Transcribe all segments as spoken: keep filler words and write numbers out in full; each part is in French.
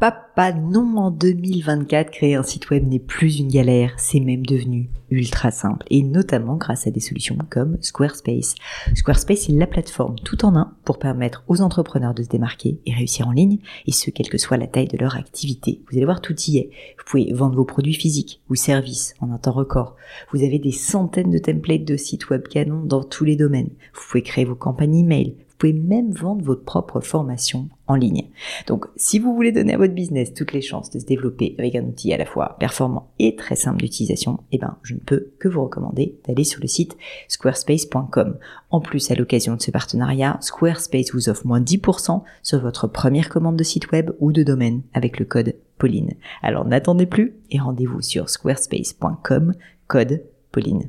papa, non, en deux mille vingt-quatre, créer un site web n'est plus une galère, c'est même devenu ultra simple, et notamment grâce à des solutions comme Squarespace. Squarespace est la plateforme tout en un pour permettre aux entrepreneurs de se démarquer et réussir en ligne, et ce, quelle que soit la taille de leur activité. Vous allez voir, tout y est. Vous pouvez vendre vos produits physiques ou services en un temps record. Vous avez des centaines de templates de sites web canons dans tous les domaines. Vous pouvez créer vos campagnes email. Vous pouvez même vendre votre propre formation en ligne. Donc, si vous voulez donner à votre business toutes les chances de se développer avec un outil à la fois performant et très simple d'utilisation, eh ben, je ne peux que vous recommander d'aller sur le site squarespace point com. En plus, à l'occasion de ce partenariat, Squarespace vous offre moins dix pour cent sur votre première commande de site web ou de domaine avec le code Pauline. Alors, n'attendez plus et rendez-vous sur squarespace point com, code Pauline.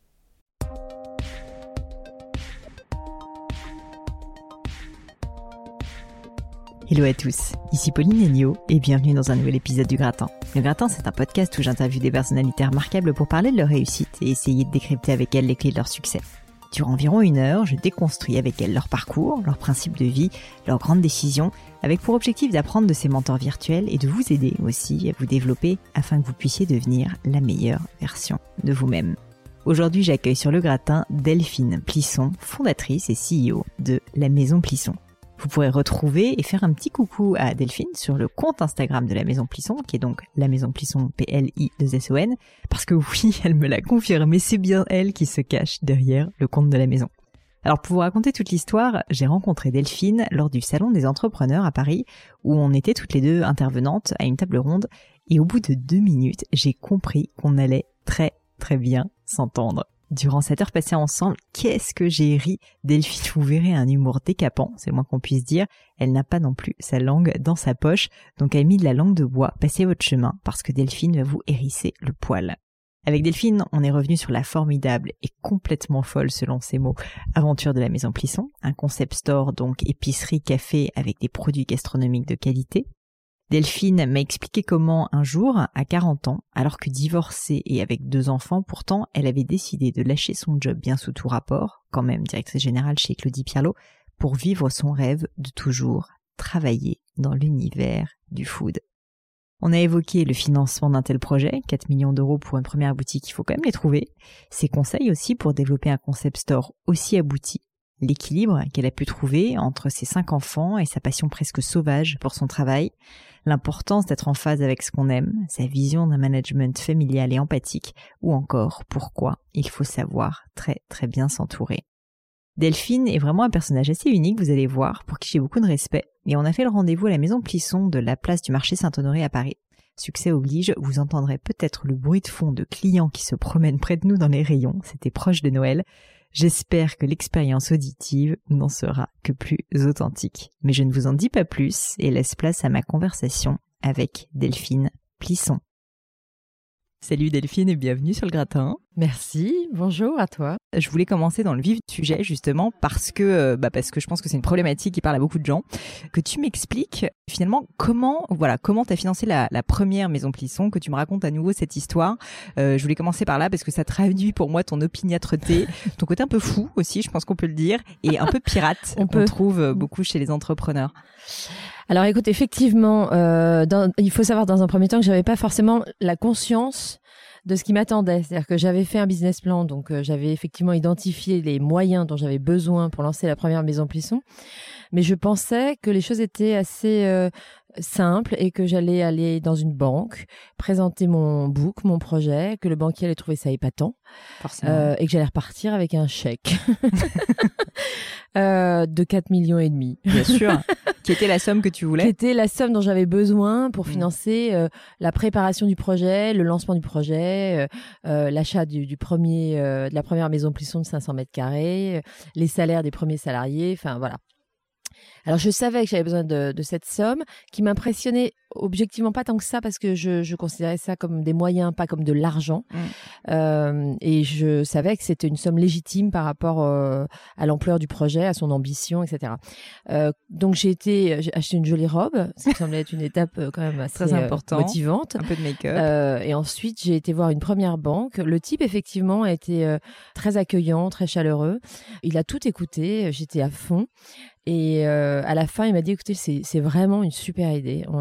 Hello à tous, ici Pauline Agneau et bienvenue dans un nouvel épisode du Gratin. Le Gratin, c'est un podcast où j'interviewe des personnalités remarquables pour parler de leur réussite et essayer de décrypter avec elles les clés de leur succès. Durant environ une heure, je déconstruis avec elles leur parcours, leurs principes de vie, leurs grandes décisions, avec pour objectif d'apprendre de ces mentors virtuels et de vous aider aussi à vous développer afin que vous puissiez devenir la meilleure version de vous-même. Aujourd'hui, j'accueille sur le Gratin Delphine Plisson, fondatrice et C E O de la Maison Plisson. Vous pourrez retrouver et faire un petit coucou à Delphine sur le compte Instagram de la Maison Plisson, qui est donc la Maison Plisson P L I deux S O N, parce que oui, elle me l'a confirmé, c'est bien elle qui se cache derrière le compte de la maison. Alors pour vous raconter toute l'histoire, j'ai rencontré Delphine lors du Salon des entrepreneurs à Paris, où on était toutes les deux intervenantes à une table ronde, et au bout de deux minutes, j'ai compris qu'on allait très très bien s'entendre. Durant cette heure passée ensemble, qu'est-ce que j'ai ri. Delphine, vous verrez un humour décapant, c'est le moins qu'on puisse dire. Elle n'a pas non plus sa langue dans sa poche, donc elle a mis de la langue de bois. Passez votre chemin, parce que Delphine va vous hérisser le poil. Avec Delphine, on est revenu sur la formidable et complètement folle, selon ses mots, aventure de la Maison Plisson, un concept store, donc épicerie, café, avec des produits gastronomiques de qualité. Delphine m'a expliqué comment un jour, à quarante ans, alors que divorcée et avec deux enfants, pourtant, elle avait décidé de lâcher son job bien sous tout rapport, quand même directrice générale chez Claudie Pierlot, pour vivre son rêve de toujours travailler dans l'univers du food. On a évoqué le financement d'un tel projet, quatre millions d'euros pour une première boutique, il faut quand même les trouver. Ses conseils aussi pour développer un concept store aussi abouti. L'équilibre qu'elle a pu trouver entre ses cinq enfants et sa passion presque sauvage pour son travail, l'importance d'être en phase avec ce qu'on aime, sa vision d'un management familial et empathique, ou encore pourquoi il faut savoir très très bien s'entourer. Delphine est vraiment un personnage assez unique, vous allez voir, pour qui j'ai beaucoup de respect, et on a fait le rendez-vous à la Maison Plisson de la place du marché Saint-Honoré à Paris. Succès oblige, vous entendrez peut-être le bruit de fond de clients qui se promènent près de nous dans les rayons, c'était proche de Noël. J'espère que l'expérience auditive n'en sera que plus authentique. Mais je ne vous en dis pas plus et laisse place à ma conversation avec Delphine Plisson. Salut Delphine et bienvenue sur le Gratin. Merci, bonjour à toi. Je voulais commencer dans le vif du sujet justement parce que, bah parce que je pense que c'est une problématique qui parle à beaucoup de gens. Que tu m'expliques finalement comment, voilà, comment tu as financé la, la première Maison Plisson, que tu me racontes à nouveau cette histoire. Euh, je voulais commencer par là parce que ça traduit pour moi ton opiniâtreté, ton côté un peu fou aussi, je pense qu'on peut le dire, et un peu pirate on qu'on peut. trouve beaucoup chez les entrepreneurs. Alors écoute, effectivement, euh, dans, il faut savoir dans un premier temps que j'avais pas forcément la conscience de ce qui m'attendait. C'est-à-dire que j'avais fait un business plan, donc euh, j'avais effectivement identifié les moyens dont j'avais besoin pour lancer la première Maison Plisson. Mais je pensais que les choses étaient assez euh, simples et que j'allais aller dans une banque, présenter mon book, mon projet, que le banquier allait trouver ça épatant euh, et que j'allais repartir avec un chèque euh, de quatre millions et demi. Bien sûr. Qui était la somme que tu voulais. Qui était la somme dont j'avais besoin pour financer euh, la préparation du projet, le lancement du projet, euh, euh, l'achat du, du premier, euh, de la première Maison Plisson de cinq cents mètres carrés, euh, les salaires des premiers salariés, enfin voilà. Alors je savais que j'avais besoin de, de cette somme qui m'impressionnait objectivement pas tant que ça parce que je, je considérais ça comme des moyens, pas comme de l'argent. Mmh. Euh, et je savais que c'était une somme légitime par rapport euh, à l'ampleur du projet, à son ambition, et cetera. Euh, donc j'ai été, j'ai acheté une jolie robe, ça me semblait être une étape euh, quand même assez très important, euh, motivante. Un peu de make-up. Euh, et ensuite j'ai été voir une première banque. Le type effectivement a été euh, très accueillant, très chaleureux. Il a tout écouté, j'étais à fond. Et euh, à la fin, il m'a dit, écoutez, c'est, c'est vraiment une super idée. Euh, vraiment,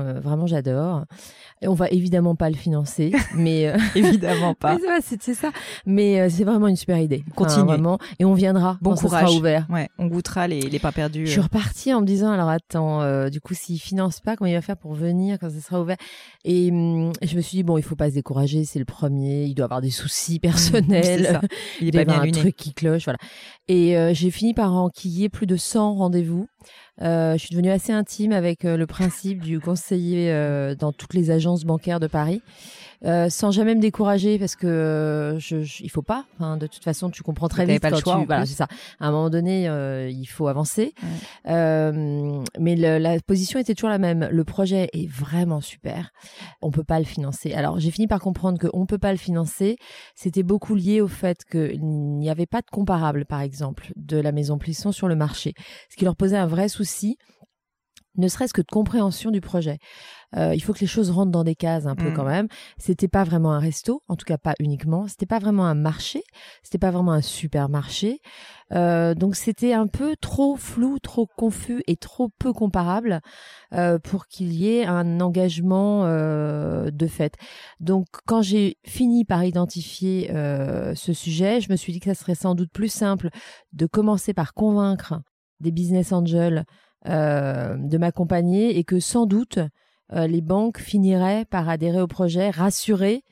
vraiment j'adore. Et on va évidemment pas le financer, mais euh... évidemment pas. Mais c'est, c'est ça. Mais euh, c'est vraiment une super idée. Continue. Enfin, vraiment. Et on viendra bon quand courage. Ça sera ouvert. Ouais, on goûtera les, les pas perdus. Je suis repartie en me disant alors attends, euh, du coup s'il finance pas, comment il va faire pour venir quand ça sera ouvert? Et hum, je me suis dit bon, il faut pas se décourager, c'est le premier, il doit avoir des soucis personnels. C'est ça. Il est il pas bien un luné. truc qui cloche, voilà. Et euh, j'ai fini par enquiller plus de cent rendez-vous. Euh, je suis devenue assez intime avec euh, le principe du conseiller euh, dans toutes les agences bancaires de Paris, euh, sans jamais me décourager parce que euh, je, je, il faut pas. Enfin, de toute façon, tu comprends très T'avais vite pas quand le choix, tu. Voilà, c'est ça. À un moment donné, euh, il faut avancer. Ouais. Euh, mais le, la position était toujours la même. Le projet est vraiment super. On peut pas le financer. Alors, j'ai fini par comprendre que on peut pas le financer. C'était beaucoup lié au fait qu'il n'y avait pas de comparable, par exemple, de la Maison Plisson sur le marché, ce qui leur posait un vrai souci, ne serait-ce que de compréhension du projet. Euh, il faut que les choses rentrent dans des cases un peu mmh. quand même. C'était pas vraiment un resto, en tout cas pas uniquement. C'était pas vraiment un marché, c'était pas vraiment un supermarché. Euh, donc c'était un peu trop flou, trop confus et trop peu comparable euh, pour qu'il y ait un engagement euh, de fait. Donc quand j'ai fini par identifier euh, ce sujet, je me suis dit que ça serait sans doute plus simple de commencer par convaincre des business angels Euh, de m'accompagner et que sans doute euh, les banques finiraient par adhérer au projet, rassurées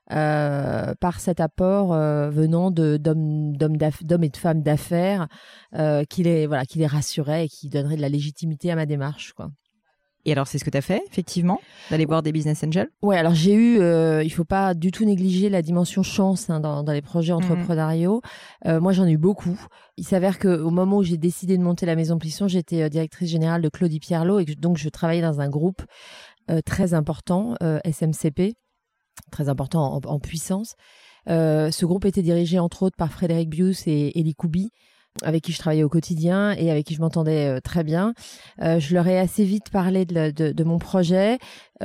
euh, par cet apport euh, venant de, d'hommes, d'hommes, d'hommes et de femmes d'affaires euh, qui les, voilà, qui les rassuraient et qui donneraient de la légitimité à ma démarche, quoi. Et alors, c'est ce que tu as fait, effectivement, d'aller voir des business angels? Ouais, alors j'ai eu, euh, il faut pas du tout négliger la dimension chance hein, dans, dans les projets entrepreneuriaux. Mmh. Euh, moi, j'en ai eu beaucoup. Il s'avère qu'au moment où j'ai décidé de monter la Maison Plisson, j'étais euh, directrice générale de Claudie Pierlot et que, donc je travaillais dans un groupe euh, très important, euh, S M C P, très important en, en puissance. Euh, ce groupe était dirigé entre autres par Frédéric Bius et Elie Koubi, avec qui je travaillais au quotidien et avec qui je m'entendais euh, très bien. Euh, je leur ai assez vite parlé de, de, de mon projet.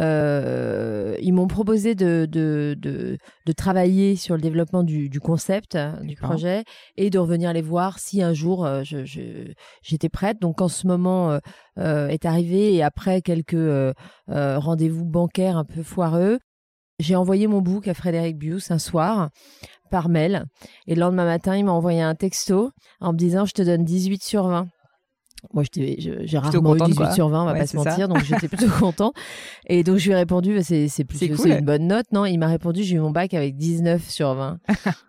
Euh, ils m'ont proposé de, de, de, de travailler sur le développement du, du concept, hein, du projet, et de revenir les voir si un jour euh, je, je, j'étais prête. Donc, quand ce moment euh, euh, est arrivé et après quelques euh, euh, rendez-vous bancaires un peu foireux, j'ai envoyé mon book à Frédéric Bius un soir par mail. Et le lendemain matin, il m'a envoyé un texto en me disant « Je te donne dix-huit sur vingt ». Moi, j'étais, je, j'ai rarement eu dix-huit sur vingt, on va ouais, pas se mentir, ça. Donc j'étais plutôt content. Et donc, je lui ai répondu bah, « C'est, c'est, plus, c'est, cool. c'est une bonne note, non ?» Il m'a répondu « J'ai eu mon bac avec dix-neuf sur vingt ».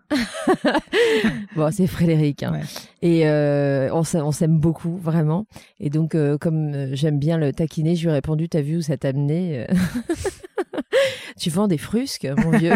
Bon, c'est Frédéric. Hein. Ouais. Et euh, on, on s'aime beaucoup, vraiment. Et donc, euh, comme euh, j'aime bien le taquiner, je lui ai répondu « T'as vu où ça t'a amené ?» Tu vends des frusques, mon vieux.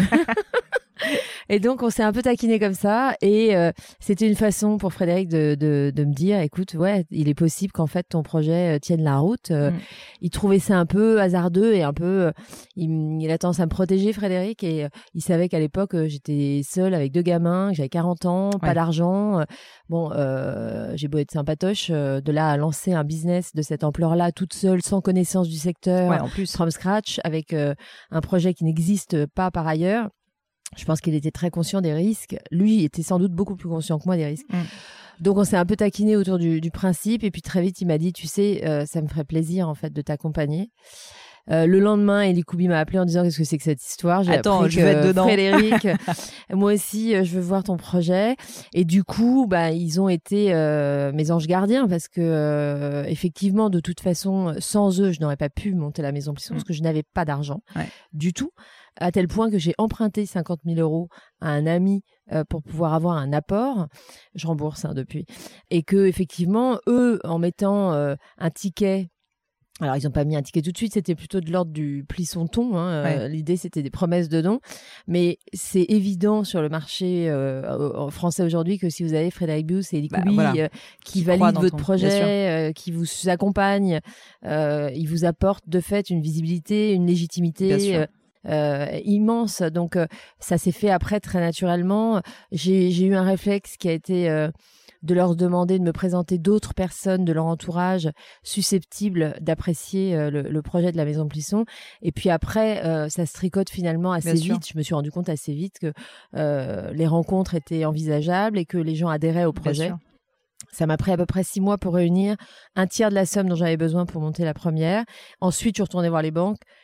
Et donc, on s'est un peu taquiné comme ça. Et euh, c'était une façon pour Frédéric de, de, de me dire, écoute, ouais, il est possible qu'en fait, ton projet euh, tienne la route. Euh, mm. Il trouvait ça un peu hasardeux et un peu... Euh, il, il a tendance à me protéger, Frédéric. Et euh, il savait qu'à l'époque, euh, j'étais seule avec deux gamins, que j'avais quarante ans, pas ouais. d'argent. Euh, bon, euh, j'ai beau être sympatoche. Euh, de là à lancer un business de cette ampleur-là, toute seule, sans connaissance du secteur, ouais, en plus. From scratch, avec euh, un projet qui n'existe pas par ailleurs. Je pense qu'il était très conscient des risques. Lui était sans doute beaucoup plus conscient que moi des risques. Mm. Donc, on s'est un peu taquiné autour du, du principe. Et puis, très vite, il m'a dit, tu sais, euh, ça me ferait plaisir, en fait, de t'accompagner. Euh, le lendemain, Elie Koubi m'a appelé en disant qu'est-ce que c'est que cette histoire. J'ai Attends, appris je que vais être dedans. Frédéric, moi aussi, euh, je veux voir ton projet. Et du coup, bah, ils ont été euh, mes anges gardiens parce que euh, effectivement, de toute façon, sans eux, je n'aurais pas pu monter la Maison Plisson mm. parce que je n'avais pas d'argent ouais. du tout. À tel point que j'ai emprunté cinquante mille euros à un ami euh, pour pouvoir avoir un apport. Je rembourse hein, depuis. Et que effectivement, eux, en mettant euh, un ticket. Alors, ils n'ont pas mis un ticket tout de suite, c'était plutôt de l'ordre du plisson-ton. Hein. Ouais. Euh, l'idée, c'était des promesses de dons. Mais c'est évident sur le marché euh, français aujourd'hui que si vous avez Frédéric Bius et Elie Koubi bah, voilà. euh, qui, qui valident votre ton... projet, euh, qui vous accompagnent, euh, ils vous apportent de fait une visibilité, une légitimité euh, euh, immense. Donc, euh, ça s'est fait après très naturellement. J'ai, j'ai eu un réflexe qui a été... Euh, de leur demander de me présenter d'autres personnes de leur entourage susceptibles d'apprécier euh, le, le projet de la Maison Plisson. Et puis après, euh, ça se tricote finalement assez Bien vite. Sûr. Je me suis rendu compte assez vite que euh, les rencontres étaient envisageables et que les gens adhéraient au projet. Ça m'a pris à peu près six mois pour réunir un tiers de la somme dont j'avais besoin pour monter la première. Ensuite, je suis retournée voir les banques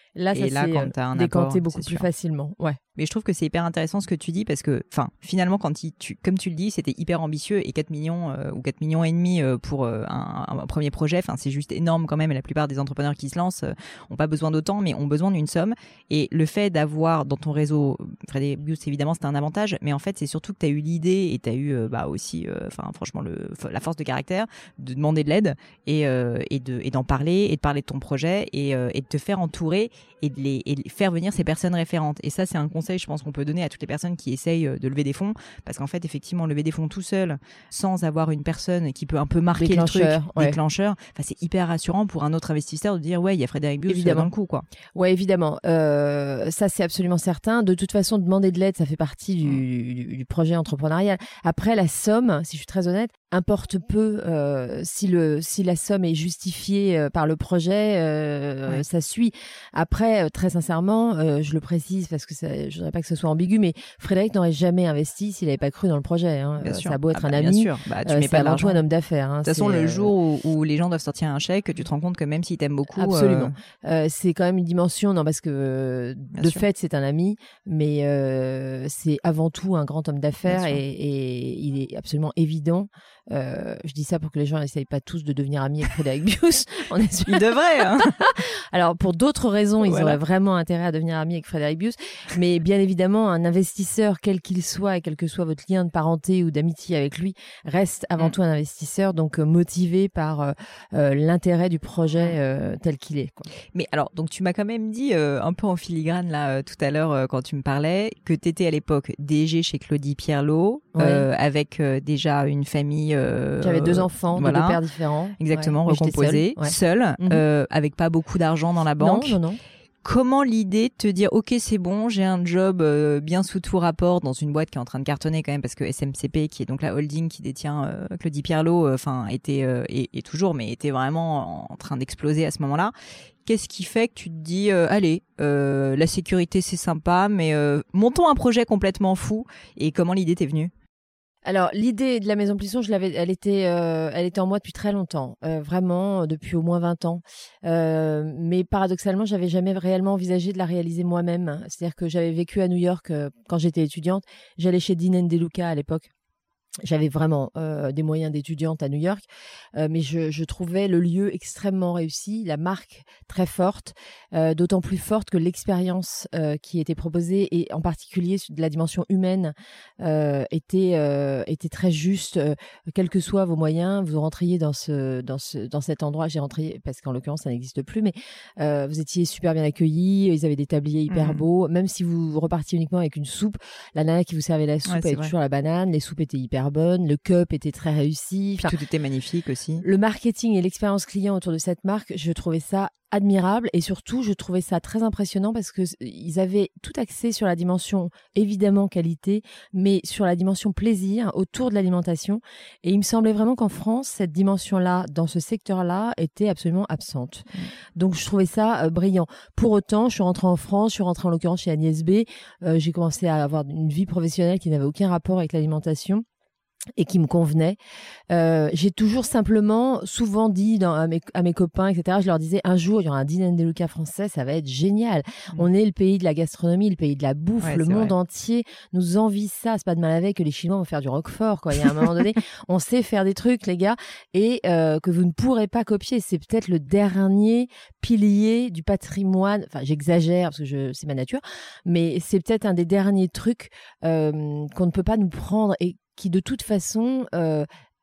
Là, ça et là, s'est quand t'as un décanté apport, beaucoup c'est plus sûr. facilement. Ouais. Mais je trouve que c'est hyper intéressant ce que tu dis parce que, enfin, finalement, quand il, tu, comme tu le dis, c'était hyper ambitieux et quatre millions euh, ou quatre millions et demi euh, pour euh, un, un premier projet, enfin, c'est juste énorme quand même. Et la plupart des entrepreneurs qui se lancent euh, ont pas besoin d'autant, mais ont besoin d'une somme. Et le fait d'avoir dans ton réseau, Frédéric Bious, évidemment, c'était un avantage, mais en fait, c'est surtout que tu as eu l'idée et tu as eu, euh, bah, aussi, enfin, euh, franchement, le, la force de caractère de demander de l'aide et, euh, et, de, et d'en parler et de parler de ton projet et, euh, et de te faire entourer et de, les, et de faire venir ces personnes référentes. Et ça, c'est un conseil, je pense, qu'on peut donner à toutes les personnes qui essayent de lever des fonds, parce qu'en fait, effectivement, lever des fonds tout seul, sans avoir une personne qui peut un peu marquer le truc, ouais. déclencheur, enfin, c'est hyper rassurant pour un autre investisseur de dire, ouais, il y a Frédéric Bious dans le coup, quoi. Ouais, évidemment. Euh, ça, c'est absolument certain. De toute façon, demander de l'aide, ça fait partie du, du, du projet entrepreneurial. Après, la somme, si je suis très honnête, importe peu. Euh, si le si la somme est justifiée euh, par le projet, euh, ouais. ça suit. Après, euh, très sincèrement, euh, je le précise parce que ça, je voudrais pas que ce soit ambigu, mais Frédéric n'aurait jamais investi s'il n'avait pas cru dans le projet. Hein. Bien Euh, sûr. ça a beau être ah un bah, ami, bien sûr. Bah, tu euh, mets c'est pas avant tout l'argent. un homme d'affaires. Hein. De toute façon, c'est, le euh... jour où, où les gens doivent sortir un chèque, tu te rends compte que même s'ils t'aiment beaucoup, absolument, euh... euh, c'est quand même une dimension. Non, parce que euh, de sûr. fait, c'est un ami, mais euh, c'est avant tout un grand homme d'affaires et, et il est absolument évident. Euh, je dis ça pour que les gens n'essayent pas tous de devenir amis avec Frédéric Bious. Ils devraient. Hein. Alors, pour d'autres raisons, ils voilà. auraient vraiment intérêt à devenir amis avec Frédéric Bious. Mais bien évidemment, un investisseur, quel qu'il soit, et quel que soit votre lien de parenté ou d'amitié avec lui, reste avant mmh. tout un investisseur, donc euh, motivé par euh, euh, l'intérêt du projet euh, tel qu'il est. Quoi. Mais alors, donc tu m'as quand même dit euh, un peu en filigrane là euh, tout à l'heure euh, quand tu me parlais que tu étais à l'époque D G chez Claudie Pierlot, ouais. euh, avec euh, déjà une famille. Euh, J'avais deux enfants, voilà. de deux pères différents. Exactement, ouais. recomposés, seule, ouais. seule mmh. euh, avec pas beaucoup d'argent dans la banque. Non, non, non. Comment l'idée de te dire ok c'est bon, j'ai un job euh, bien sous tout rapport dans une boîte qui est en train de cartonner quand même parce que S M C P qui est donc la holding qui détient euh, Claudie Pierlot, enfin euh, était euh, et, et toujours mais était vraiment en train d'exploser à ce moment-là. Qu'est-ce qui fait que tu te dis euh, allez euh, la sécurité c'est sympa mais euh, montons un projet complètement fou et comment l'idée t'est venue? Alors l'idée de la Maison Plisson, je l'avais, elle était, euh, elle était en moi depuis très longtemps, euh, vraiment depuis au moins vingt ans. Euh, mais paradoxalement, j'avais jamais réellement envisagé de la réaliser moi-même. C'est-à-dire que j'avais vécu à New York euh, quand j'étais étudiante. J'allais chez Dean and DeLuca à l'époque. J'avais vraiment euh, des moyens d'étudiante à New York, euh, mais je, je trouvais le lieu extrêmement réussi, la marque très forte, euh, d'autant plus forte que l'expérience euh, qui était proposée, et en particulier de la dimension humaine, euh, était, euh, était très juste. Euh, quels que soient vos moyens, vous rentriez dans, ce, dans, ce, dans cet endroit. J'ai rentré, parce qu'en l'occurrence, ça n'existe plus, mais euh, vous étiez super bien accueillis, ils avaient des tabliers hyper mmh. beaux, même si vous repartiez uniquement avec une soupe, la nana qui vous servait la soupe ouais, avait toujours la banane, les soupes étaient hyper bonne, le cup était très réussi. Enfin, tout était magnifique aussi. Le marketing et l'expérience client autour de cette marque, je trouvais ça admirable et surtout, je trouvais ça très impressionnant parce que ils avaient tout axé sur la dimension évidemment qualité, mais sur la dimension plaisir autour de l'alimentation. Et il me semblait vraiment qu'en France, cette dimension-là, dans ce secteur-là, était absolument absente. Mmh. Donc, je trouvais ça euh, brillant. Pour autant, je suis rentrée en France, je suis rentrée en l'occurrence chez Agnès B. Euh, j'ai commencé à avoir une vie professionnelle qui n'avait aucun rapport avec l'alimentation et qui me convenait. Euh, j'ai toujours simplement, souvent dit dans, à, mes, à mes copains, et cetera, je leur disais, un jour, il y aura un Dean and DeLuca français, ça va être génial. Mmh. On est le pays de la gastronomie, le pays de la bouffe, ouais, le monde vrai. entier nous envie ça. C'est pas de mal avec que les Chinois vont faire du roquefort, quoi. Il y a un moment donné, on sait faire des trucs, les gars, et euh, que vous ne pourrez pas copier. C'est peut-être le dernier pilier du patrimoine. Enfin, j'exagère parce que je, c'est ma nature, mais c'est peut-être un des derniers trucs euh, qu'on ne peut pas nous prendre et qui de toute façon euh,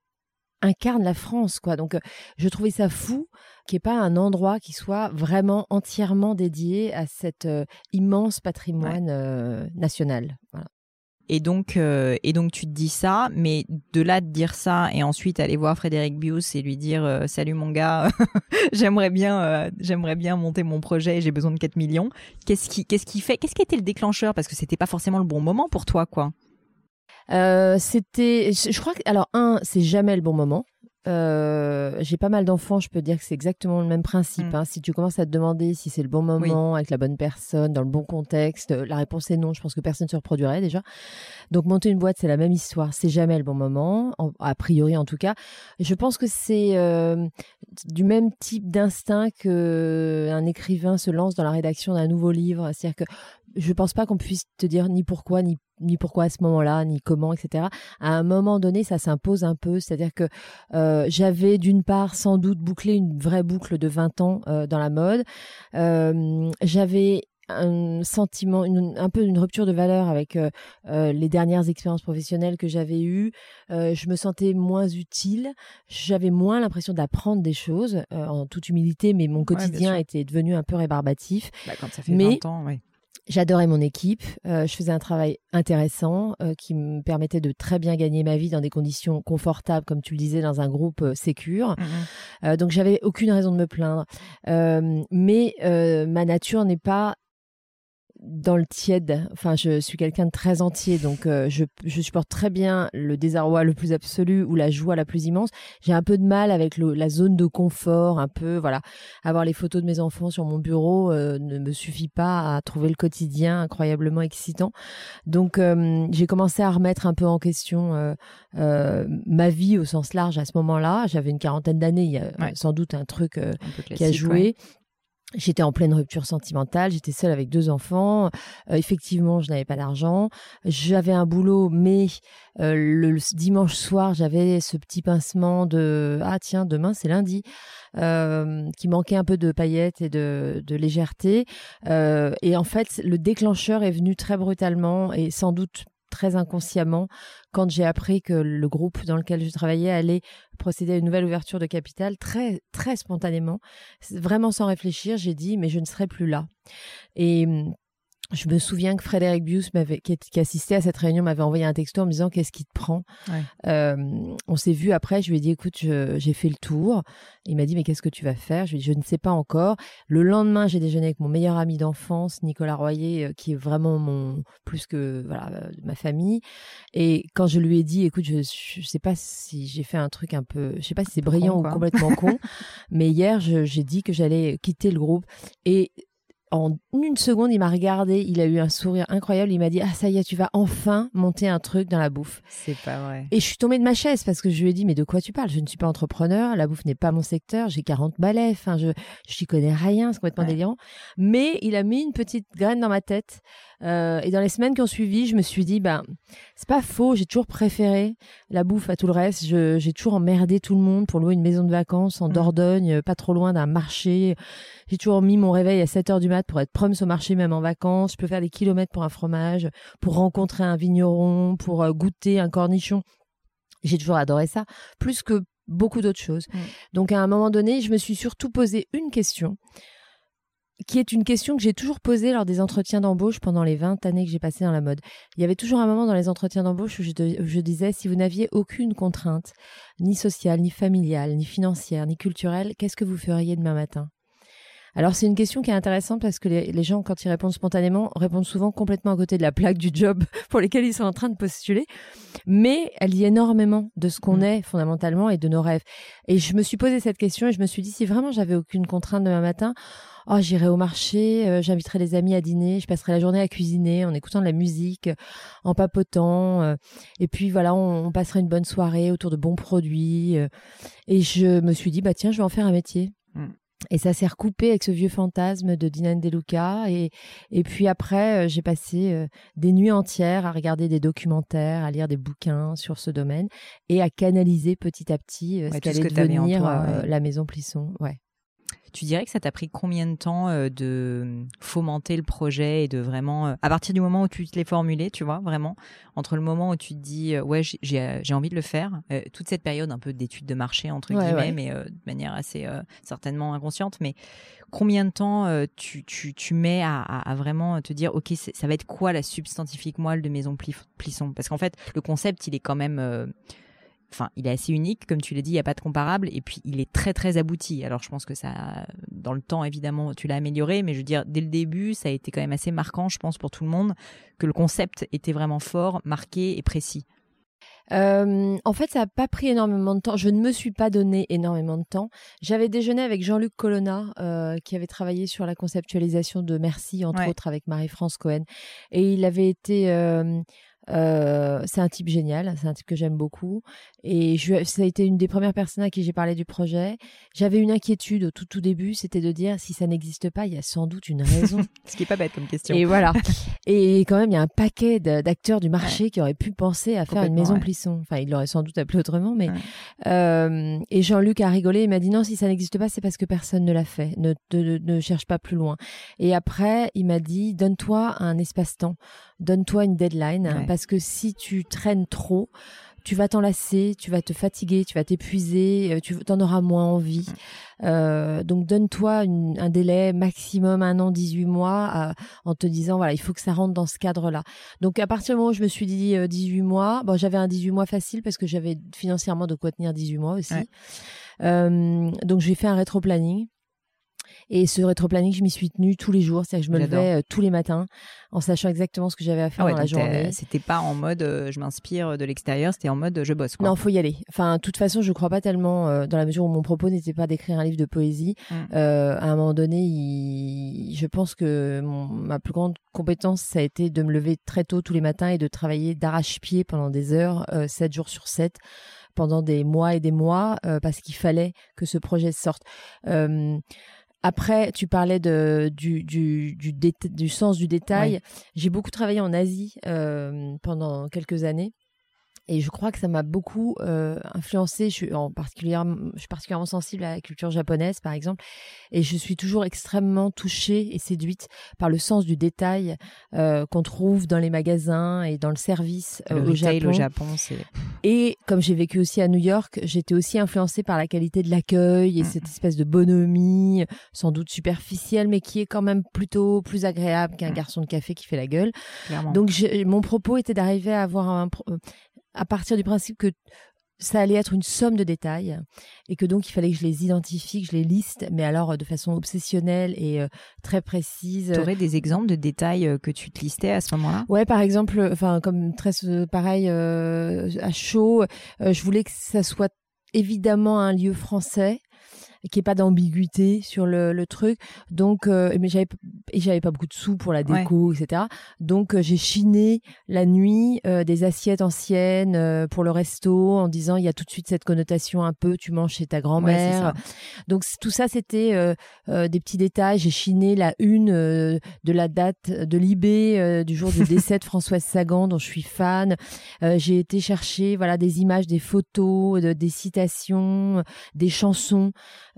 incarne la France, quoi. Donc, euh, je trouvais ça fou qu'il n'y ait pas un endroit qui soit vraiment entièrement dédié à cet euh, immense patrimoine ouais. euh, national. Voilà. Et donc, euh, et donc tu te dis ça, mais de là de dire ça et ensuite aller voir Frédéric Bious et lui dire euh, salut mon gars, j'aimerais bien, euh, j'aimerais bien monter mon projet, j'ai besoin de quatre millions. Qu'est-ce qui, qu'est-ce qui fait, qu'est-ce qui a été le déclencheur parce que c'était pas forcément le bon moment pour toi, quoi. Euh, c'était, je crois que, alors un, c'est jamais le bon moment. euh, j'ai pas mal d'enfants, je peux dire que c'est exactement le même principe. Mmh. Hein. Si tu commences à te demander si c'est le bon moment, oui. avec la bonne personne, dans le bon contexte, la réponse est non. Je pense que personne ne se reproduirait déjà. Donc monter une boîte, c'est la même histoire. C'est jamais le bon moment, en, a priori en tout cas. Je pense que c'est euh, du même type d'instinct qu'un écrivain se lance dans la rédaction d'un nouveau livre. C'est-à-dire que je pense pas qu'on puisse te dire ni pourquoi, ni ni pourquoi à ce moment-là, ni comment, et cetera. À un moment donné, ça s'impose un peu. C'est-à-dire que euh, j'avais d'une part sans doute bouclé une vraie boucle de vingt ans euh, dans la mode. Euh, j'avais un sentiment, une, un peu une rupture de valeur avec euh, euh, les dernières expériences professionnelles que j'avais eues. Euh, je me sentais moins utile. J'avais moins l'impression d'apprendre des choses, euh, en toute humilité, mais mon quotidien ouais, était devenu un peu rébarbatif. Bah, quand ça fait mais, vingt ans, oui. J'adorais mon équipe, euh, je faisais un travail intéressant euh, qui me permettait de très bien gagner ma vie dans des conditions confortables, comme tu le disais, dans un groupe euh, sécure. Mmh. Euh, donc, j'avais aucune raison de me plaindre. Euh, mais euh, ma nature n'est pas dans le tiède. Enfin, je suis quelqu'un de très entier, donc euh, je, je supporte très bien le désarroi le plus absolu ou la joie la plus immense. J'ai un peu de mal avec le, la zone de confort, un peu, voilà. Avoir les photos de mes enfants sur mon bureau euh, ne me suffit pas à trouver le quotidien incroyablement excitant. Donc, euh, j'ai commencé à remettre un peu en question euh, euh, ma vie au sens large à ce moment-là. J'avais une quarantaine d'années, il y a ouais. sans doute un truc euh, un classique, qui a joué. Ouais. J'étais en pleine rupture sentimentale, j'étais seule avec deux enfants. Euh, effectivement, je n'avais pas d'argent. J'avais un boulot, mais euh, le, le dimanche soir, j'avais ce petit pincement de « Ah tiens, demain, c'est lundi euh, », qui manquait un peu de paillettes et de, de légèreté. Euh, et en fait, le déclencheur est venu très brutalement et sans doute très inconsciemment quand j'ai appris que le groupe dans lequel je travaillais allait procéder à une nouvelle ouverture de capital, très très spontanément, vraiment sans réfléchir, j'ai dit mais je ne serai plus là. Et je me souviens que Frédéric Bius, m'avait, qui, qui assistait à cette réunion, m'avait envoyé un texto en me disant « Qu'est-ce qui te prend ?» ouais. euh, On s'est vu après, je lui ai dit « Écoute, je, j'ai fait le tour. » Il m'a dit « Mais qu'est-ce que tu vas faire ?» Je lui ai dit « Je ne sais pas encore. » Le lendemain, j'ai déjeuné avec mon meilleur ami d'enfance, Nicolas Royer, qui est vraiment mon, plus que voilà, ma famille. Et quand je lui ai dit « Écoute, je ne sais pas si j'ai fait un truc un peu, je ne sais pas si c'est brillant con, ou complètement con, mais hier, je, j'ai dit que j'allais quitter le groupe. » Et en une seconde, il m'a regardé, il a eu un sourire incroyable, il m'a dit « Ah, ça y est, tu vas enfin monter un truc dans la bouffe. » C'est pas vrai. Et je suis tombée de ma chaise parce que je lui ai dit « Mais de quoi tu parles ? Je ne suis pas entrepreneur, la bouffe n'est pas mon secteur, j'ai quarante balais, enfin, je n'y connais rien, c'est complètement ouais. délirant. » Mais il a mis une petite graine dans ma tête. Euh, et dans les semaines qui ont suivi, je me suis dit « Ben, c'est pas faux, j'ai toujours préféré la bouffe à tout le reste. Je, j'ai toujours emmerdé tout le monde pour louer une maison de vacances en mmh. Dordogne, pas trop loin d'un marché. J'ai toujours mis mon réveil à sept heures du mat pour être proms au marché, même en vacances. Je peux faire des kilomètres pour un fromage, pour rencontrer un vigneron, pour euh, goûter un cornichon. J'ai toujours adoré ça, plus que beaucoup d'autres choses. Mmh. Donc, à un moment donné, je me suis surtout posé une question, qui est une question que j'ai toujours posée lors des entretiens d'embauche pendant les vingt années que j'ai passées dans la mode. Il y avait toujours un moment dans les entretiens d'embauche où je, de, où je disais, si vous n'aviez aucune contrainte, ni sociale, ni familiale, ni financière, ni culturelle, qu'est-ce que vous feriez demain matin ? Alors, c'est une question qui est intéressante parce que les, les gens, quand ils répondent spontanément, répondent souvent complètement à côté de la plaque du job pour lesquels ils sont en train de postuler. Mais elle dit énormément de ce qu'on mmh. est fondamentalement et de nos rêves. Et je me suis posé cette question et je me suis dit, si vraiment j'avais aucune contrainte demain matin, oh, j'irais au marché, euh, j'inviterais les amis à dîner, je passerais la journée à cuisiner en écoutant de la musique, en papotant. Euh, et puis voilà, on, on passerait une bonne soirée autour de bons produits. Euh, et je me suis dit, bah tiens, je vais en faire un métier. Mmh. Et ça s'est recoupé avec ce vieux fantasme de Dinan De Luca. Et, et puis après, euh, j'ai passé euh, des nuits entières à regarder des documentaires, à lire des bouquins sur ce domaine et à canaliser petit à petit euh, ouais, ce qu'allait ce devenir toi, euh, ouais. la Maison Plisson. Ouais. Tu dirais que ça t'a pris combien de temps euh, de fomenter le projet et de vraiment, euh, à partir du moment où tu te l'es formulé, tu vois, vraiment, entre le moment où tu te dis, euh, ouais, j'ai, j'ai, j'ai envie de le faire, euh, toute cette période un peu d'étude de marché, entre ouais, guillemets, ouais. mais euh, de manière assez euh, certainement inconsciente, mais combien de temps euh, tu, tu, tu mets à, à, à vraiment te dire, ok, c'est, ça va être quoi la substantifique moelle de Maison Plisson ? Parce qu'en fait, le concept, il est quand même... Euh, Enfin, il est assez unique, comme tu l'as dit, il n'y a pas de comparable, et puis il est très très abouti. Alors je pense que ça, dans le temps évidemment, tu l'as amélioré, mais je veux dire, dès le début, ça a été quand même assez marquant, je pense, pour tout le monde, que le concept était vraiment fort, marqué et précis. Euh, en fait, ça n'a pas pris énormément de temps. Je ne me suis pas donné énormément de temps. J'avais déjeuné avec Jean-Luc Colonna, euh, qui avait travaillé sur la conceptualisation de Merci, entre ouais. autres, avec Marie-France Cohen. Et il avait été... Euh, Euh, c'est un type génial, c'est un type que j'aime beaucoup et je, ça a été une des premières personnes à qui j'ai parlé du projet. J'avais une inquiétude au tout tout début, c'était de dire si ça n'existe pas, il y a sans doute une raison. Ce qui est pas bête comme question. Et voilà. Et quand même, il y a un paquet d'acteurs du marché ouais. qui auraient pu penser à faire une maison ouais. Plisson. Enfin, il l'aurait sans doute appelé autrement, mais ouais. euh, et Jean-Luc a rigolé, il m'a dit non, si ça n'existe pas, c'est parce que personne ne l'a fait. Ne, ne, ne cherche pas plus loin. Et après, il m'a dit donne-toi un espace-temps, donne-toi une deadline, ouais. parce que si tu traînes trop, tu vas t'enlacer, tu vas te fatiguer, tu vas t'épuiser, tu en auras moins envie. Euh, donc donne-toi une, un délai maximum un an, dix-huit mois, à, en te disant voilà, il faut que ça rentre dans ce cadre-là. Donc à partir du moment où je me suis dit euh, dix-huit mois, bon j'avais un dix-huit mois facile parce que j'avais financièrement de quoi tenir dix-huit mois aussi. Ouais. Euh, donc j'ai fait un rétro-planning. Et ce rétro-planning, je m'y suis tenue tous les jours. C'est-à-dire que je me J'adore. levais euh, tous les matins en sachant exactement ce que j'avais à faire ah ouais, dans la journée. C'était pas en mode euh, je m'inspire de l'extérieur, c'était en mode je bosse. Quoi. Non, faut y aller. Enfin, de toute façon, je crois pas tellement euh, dans la mesure où mon propos n'était pas d'écrire un livre de poésie. Mm. Euh, à un moment donné, il... je pense que mon... ma plus grande compétence, ça a été de me lever très tôt tous les matins et de travailler d'arrache-pied pendant des heures, euh, sept jours sur sept. Pendant des mois et des mois, euh, parce qu'il fallait que ce projet sorte. Euh, Après, tu parlais de, du, du, du, dé- du sens du détail. Ouais. J'ai beaucoup travaillé en Asie euh, pendant quelques années. Et je crois que ça m'a beaucoup euh, influencée. Je suis, en particulièrement, je suis particulièrement sensible à la culture japonaise, par exemple. Et je suis toujours extrêmement touchée et séduite par le sens du détail euh, qu'on trouve dans les magasins et dans le service euh, le au Japon. au Japon, c'est... Et comme j'ai vécu aussi à New York, j'étais aussi influencée par la qualité de l'accueil et mmh. cette espèce de bonhomie, sans doute superficielle, mais qui est quand même plutôt plus agréable qu'un mmh. garçon de café qui fait la gueule. Clairement. Donc j'ai, mon propos était d'arriver à avoir un... à partir du principe que ça allait être une somme de détails et que donc il fallait que je les identifie, que je les liste, mais alors de façon obsessionnelle et euh, très précise. Tu aurais des exemples de détails euh, que tu te listais à ce moment-là ? Ouais, par exemple, enfin comme très euh, pareil euh, à chaud, euh, je voulais que ça soit évidemment un lieu français, qu'il n'y ait pas d'ambiguïté sur le, le truc. Donc, euh, mais j'avais, et j'avais pas beaucoup de sous pour la déco, ouais. et cetera. Donc, euh, j'ai chiné la nuit euh, des assiettes anciennes euh, pour le resto en disant il y a tout de suite cette connotation un peu tu manges chez ta grand-mère. Ouais, donc, tout ça, c'était euh, euh, des petits détails. J'ai chiné la une euh, de la date de l'I B euh, du jour du décès de Françoise Sagan, dont je suis fan. Euh, j'ai été chercher voilà, des images, des photos, de, des citations, des chansons.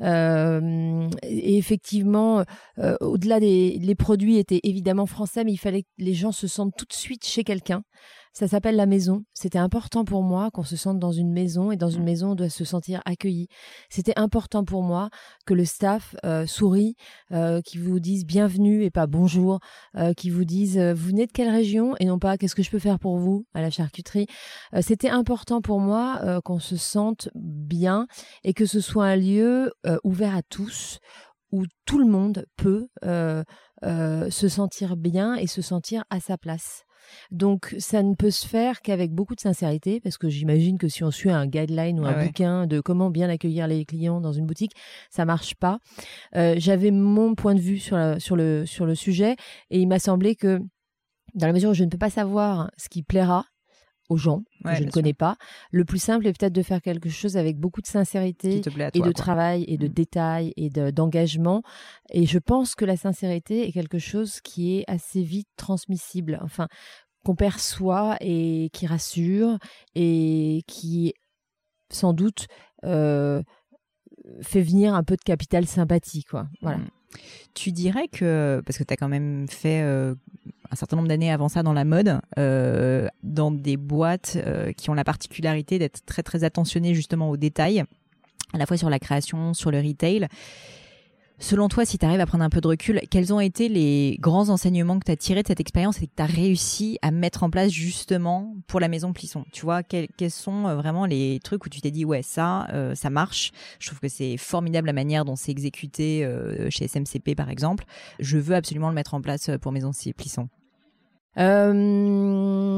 Euh, et effectivement, euh, au-delà des les produits étaient évidemment français, mais il fallait que les gens se sentent tout de suite chez quelqu'un. Ça s'appelle la maison. C'était important pour moi qu'on se sente dans une maison et dans une maison on doit se sentir accueilli. C'était important pour moi que le staff euh, sourie, euh, qui vous dise bienvenue et pas bonjour, euh, qui vous dise euh, vous venez de quelle région et non pas qu'est-ce que je peux faire pour vous à la charcuterie. Euh, c'était important pour moi euh, qu'on se sente bien et que ce soit un lieu euh, ouvert à tous où tout le monde peut euh, euh, se sentir bien et se sentir à sa place. Donc, ça ne peut se faire qu'avec beaucoup de sincérité, parce que j'imagine que si on suit un guideline ou un ah ouais. bouquin de comment bien accueillir les clients dans une boutique, ça marche pas. Euh, j'avais mon point de vue sur, la, sur, le, sur le sujet, et il m'a semblé que, dans la mesure où je ne peux pas savoir ce qui plaira aux gens que ouais, je ne connais sûr. pas, le plus simple est peut-être de faire quelque chose avec beaucoup de sincérité toi, et de quoi. travail et de mmh. détails et de, d'engagement. Et je pense que la sincérité est quelque chose qui est assez vite transmissible, enfin, qu'on perçoit et qui rassure et qui, sans doute, euh, fait venir un peu de capital sympathie, quoi. Voilà. Mmh. Tu dirais que, parce que tu as quand même fait euh, un certain nombre d'années avant ça dans la mode, euh, dans des boîtes euh, qui ont la particularité d'être très très attentionnées justement aux détails, à la fois sur la création, sur le retail. Selon toi, si tu arrives à prendre un peu de recul, quels ont été les grands enseignements que tu as tirés de cette expérience et que tu as réussi à mettre en place justement pour la maison Plisson ? Tu vois, quels, quels sont vraiment les trucs où tu t'es dit « ouais, ça, euh, ça marche ». Je trouve que c'est formidable la manière dont c'est exécuté euh, chez S M C P par exemple. Je veux absolument le mettre en place pour maison Plisson. Euh...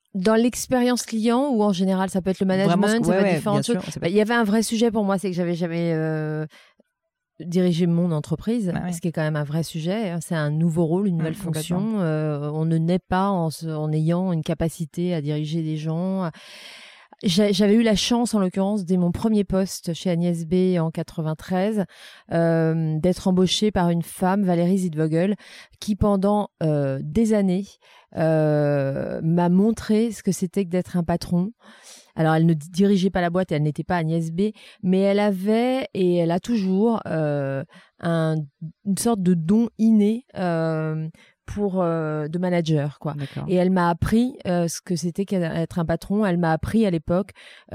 Dans l'expérience client ou en général, ça peut être le management, Vraiment, ça ouais, peut être ouais, différentes bien choses. sûr, ça peut Bah, être- il y avait un vrai sujet pour moi, c'est que j'avais jamais euh, dirigé mon entreprise, Bah ouais. ce qui est quand même un vrai sujet. hein. C'est un nouveau rôle, une nouvelle Mmh, fonction. Euh, on ne naît pas en, se- en ayant une capacité à diriger des gens. J'a- J'avais eu la chance, en l'occurrence, dès mon premier poste chez Agnès B en quatre-vingt-treize, euh, d'être embauchée par une femme, Valérie Zitvogel, qui pendant euh, des années euh, m'a montré ce que c'était que d'être un patron. Alors, elle ne dirigeait pas la boîte, elle n'était pas Agnès B, mais elle avait et elle a toujours euh, un, une sorte de don inné euh, pour euh, de manager, quoi. D'accord. Et elle m'a appris euh, ce que c'était qu'être un patron. Elle m'a appris à l'époque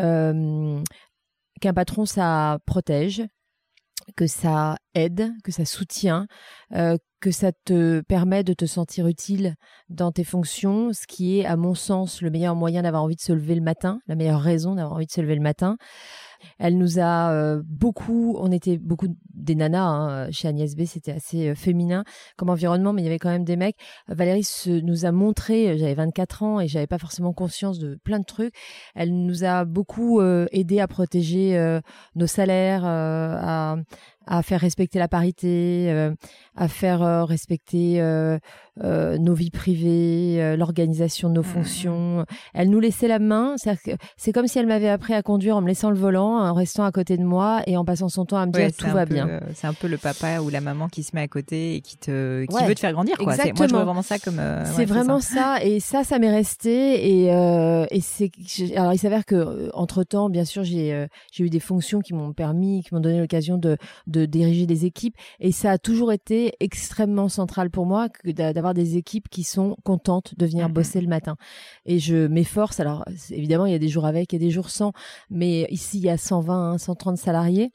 euh, qu'un patron, ça protège, que ça aide, que ça soutient, euh, que ça te permet de te sentir utile dans tes fonctions, ce qui est, à mon sens, le meilleur moyen d'avoir envie de se lever le matin, la meilleure raison d'avoir envie de se lever le matin. Elle nous a euh, beaucoup, on était beaucoup des nanas hein, chez Agnès B, c'était assez euh, féminin comme environnement, mais il y avait quand même des mecs. Valérie se, nous a montré, j'avais vingt-quatre ans et j'avais pas forcément conscience de plein de trucs. Elle nous a beaucoup euh, aidé à protéger euh, nos salaires, euh, à, à faire respecter la parité, euh, à faire euh, respecter euh, euh, nos vies privées, euh, l'organisation de nos fonctions. Elle nous laissait la main. C'est-à-dire que c'est comme si elle m'avait appris à conduire en me laissant le volant, en restant à côté de moi et en passant son temps à me dire Ouais, tout va peu, bien. euh, c'est un peu le papa ou la maman qui se met à côté et qui te, qui Ouais, veut te faire grandir, quoi. C'est, moi, je exactement. vois vraiment ça comme. euh, C'est ouais, vraiment ça. ça. Et ça, ça m'est resté. Et, euh, et c'est. Alors, il s'avère que entre temps, bien sûr, j'ai euh, j'ai eu des fonctions qui m'ont permis, qui m'ont donné l'occasion de de diriger des équipes. Et ça a toujours été extrêmement central pour moi que d'avoir des équipes qui sont contentes de venir Mm-hmm. bosser le matin. Et je m'efforce. Alors, évidemment, il y a des jours avec et des jours sans. Mais ici, il y a cent vingt, cent trente salariés.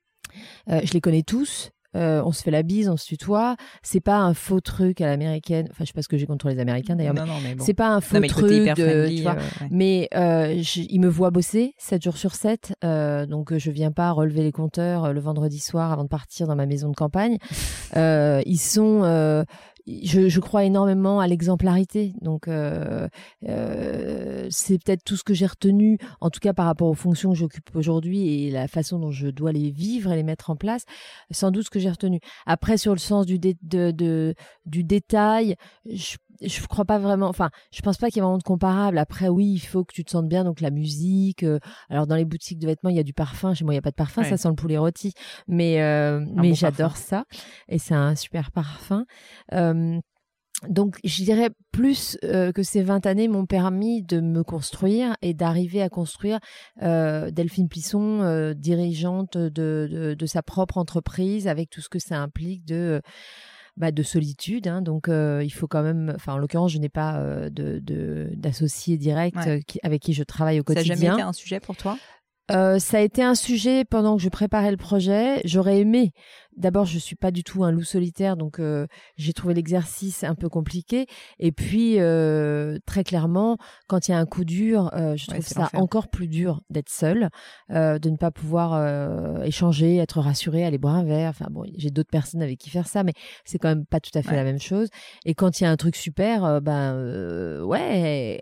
Euh, je les connais tous. Euh, on se fait la bise, on se tutoie. C'est pas un faux truc à l'américaine. Enfin, je sais pas ce que j'ai contre les Américains d'ailleurs. Non, mais non, mais bon. c'est pas un faux Non, mais le truc côté hyper de, friendly, tu vois. euh, ouais. Mais euh, je, ils me voient bosser sept jours sur sept. Euh, donc je viens pas relever les compteurs euh, le vendredi soir avant de partir dans ma maison de campagne. euh, ils sont euh, Je, je crois énormément à l'exemplarité. Donc, euh, euh, c'est peut-être tout ce que j'ai retenu, en tout cas par rapport aux fonctions que j'occupe aujourd'hui et la façon dont je dois les vivre et les mettre en place. Sans doute ce que j'ai retenu. Après, sur le sens du, dé, de, de, du détail, je je crois pas vraiment, enfin, je pense pas qu'il y ait vraiment de comparable. Après, oui, il faut que tu te sentes bien, donc la musique. Euh, alors, dans les boutiques de vêtements, il y a du parfum. Chez moi, il y a pas de parfum, ouais. Ça sent le poulet rôti. Mais, euh, mais bon j'adore parfum. ça. Et c'est un super parfum. Euh, donc, je dirais plus euh, que ces vingt années m'ont permis de me construire et d'arriver à construire euh, Delphine Plisson, euh, dirigeante de, de, de sa propre entreprise, avec tout ce que ça implique de... Bah, de solitude, hein, donc euh, il faut quand même, enfin en l'occurrence je n'ai pas euh, de, de d'associé direct ouais. euh, qui, avec qui je travaille au quotidien. Ça n'a jamais été un sujet pour toi ? Euh, ça a été un sujet pendant que je préparais le projet. J'aurais aimé. D'abord, je suis pas du tout un loup solitaire, donc euh, j'ai trouvé l'exercice un peu compliqué. Et puis, euh, très clairement, quand il y a un coup dur, euh, je trouve ouais, ça l'enfer. encore plus dur d'être seule, euh, de ne pas pouvoir euh, échanger, être rassurée, aller boire un verre. Enfin bon, j'ai d'autres personnes avec qui faire ça, mais c'est quand même pas tout à fait ouais. la même chose. Et quand il y a un truc super, euh, ben euh, ouais.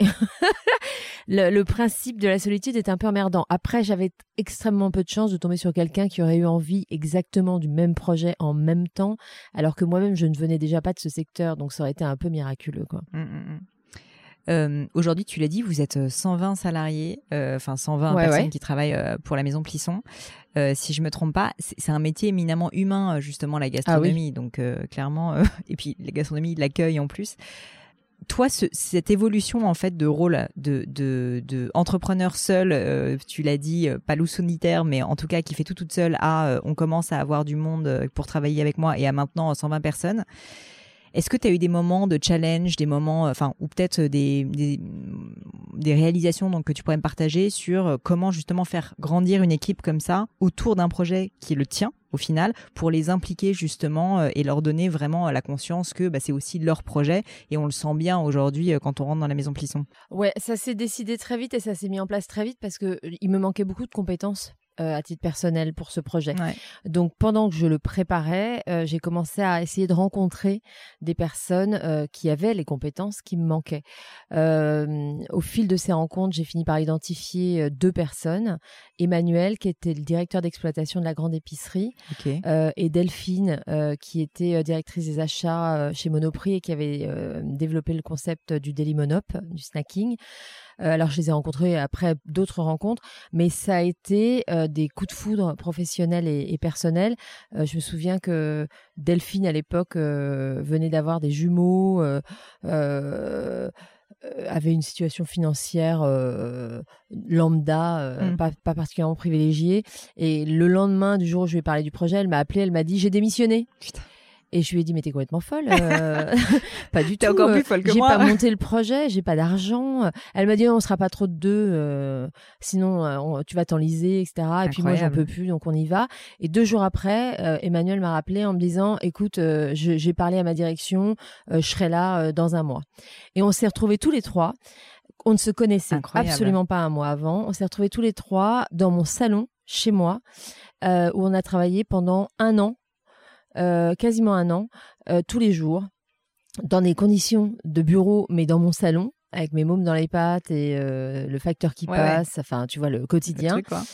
Le, le principe de la solitude est un peu emmerdant. Après, j'avais extrêmement peu de chance de tomber sur quelqu'un qui aurait eu envie exactement du même projet en même temps, alors que moi-même, je ne venais déjà pas de ce secteur, donc ça aurait été un peu miraculeux, quoi. Mmh, mmh. Euh, aujourd'hui, tu l'as dit, vous êtes cent vingt salariés, enfin euh, cent vingt ouais, personnes ouais. qui travaillent euh, pour la Maison Plisson. Euh, si je me trompe pas, c'est, c'est un métier éminemment humain, justement, la gastronomie. Ah oui. Donc, euh, clairement, euh, et puis la gastronomie, l'accueil en plus. Toi, ce, cette évolution en fait de rôle de, de, de entrepreneur seul, euh, tu l'as dit, euh, pas loup solitaire, mais en tout cas qui fait tout toute seule, à euh, on commence à avoir du monde pour travailler avec moi et à maintenant cent vingt personnes. Est-ce que tu as eu des moments de challenge, des moments, enfin, ou peut-être des, des, des réalisations donc, que tu pourrais me partager sur comment justement faire grandir une équipe comme ça autour d'un projet qui est le tien au final, pour les impliquer justement euh, et leur donner vraiment la conscience que bah, c'est aussi leur projet et on le sent bien aujourd'hui euh, quand on rentre dans la Maison Plisson. Ouais, ça s'est décidé très vite et ça s'est mis en place très vite parce que il me manquait beaucoup de compétences. euh, à titre personnel pour ce projet. Ouais. Donc, pendant que je le préparais, euh, j'ai commencé à essayer de rencontrer des personnes euh, qui avaient les compétences qui me manquaient. Euh, au fil de ces rencontres, j'ai fini par identifier deux personnes. Emmanuel, qui était le directeur d'exploitation de la grande épicerie, Okay. euh, et Delphine, euh, qui était directrice des achats euh, chez Monoprix et qui avait euh, développé le concept du Daily Monop, du snacking. Euh, alors, je les ai rencontrés après d'autres rencontres, mais ça a été euh, des coups de foudre professionnels et, et personnels. Euh, je me souviens que Delphine, à l'époque, euh, venait d'avoir des jumeaux, euh, euh, avait une situation financière euh, lambda, euh, Mm. pas, pas particulièrement privilégiée. Et le lendemain du jour où je lui ai parlé du projet, elle m'a appelé, elle m'a dit « j'ai démissionné ». Putain. Et je lui ai dit, mais t'es complètement folle. Euh... pas du T'es tout. encore plus folle que j'ai moi. J'ai pas monté le projet, j'ai pas d'argent. Elle m'a dit, non, on sera pas trop de deux, euh, sinon euh, on, tu vas t'enliser, et cetera. Et puis moi, j'en peux plus, donc on y va. Et deux jours après, euh, Emmanuel m'a rappelé en me disant, écoute, euh, je, j'ai parlé à ma direction, euh, je serai là euh, dans un mois. Et on s'est retrouvés tous les trois. On ne se connaissait Incroyable. absolument pas un mois avant. On s'est retrouvés tous les trois dans mon salon, chez moi, euh, où on a travaillé pendant un an. Euh, quasiment un an, euh, tous les jours, dans des conditions de bureau, mais dans mon salon, avec mes mômes dans les pattes et euh, le facteur qui ouais, passe, ouais. enfin, tu vois, le quotidien. Le truc, quoi.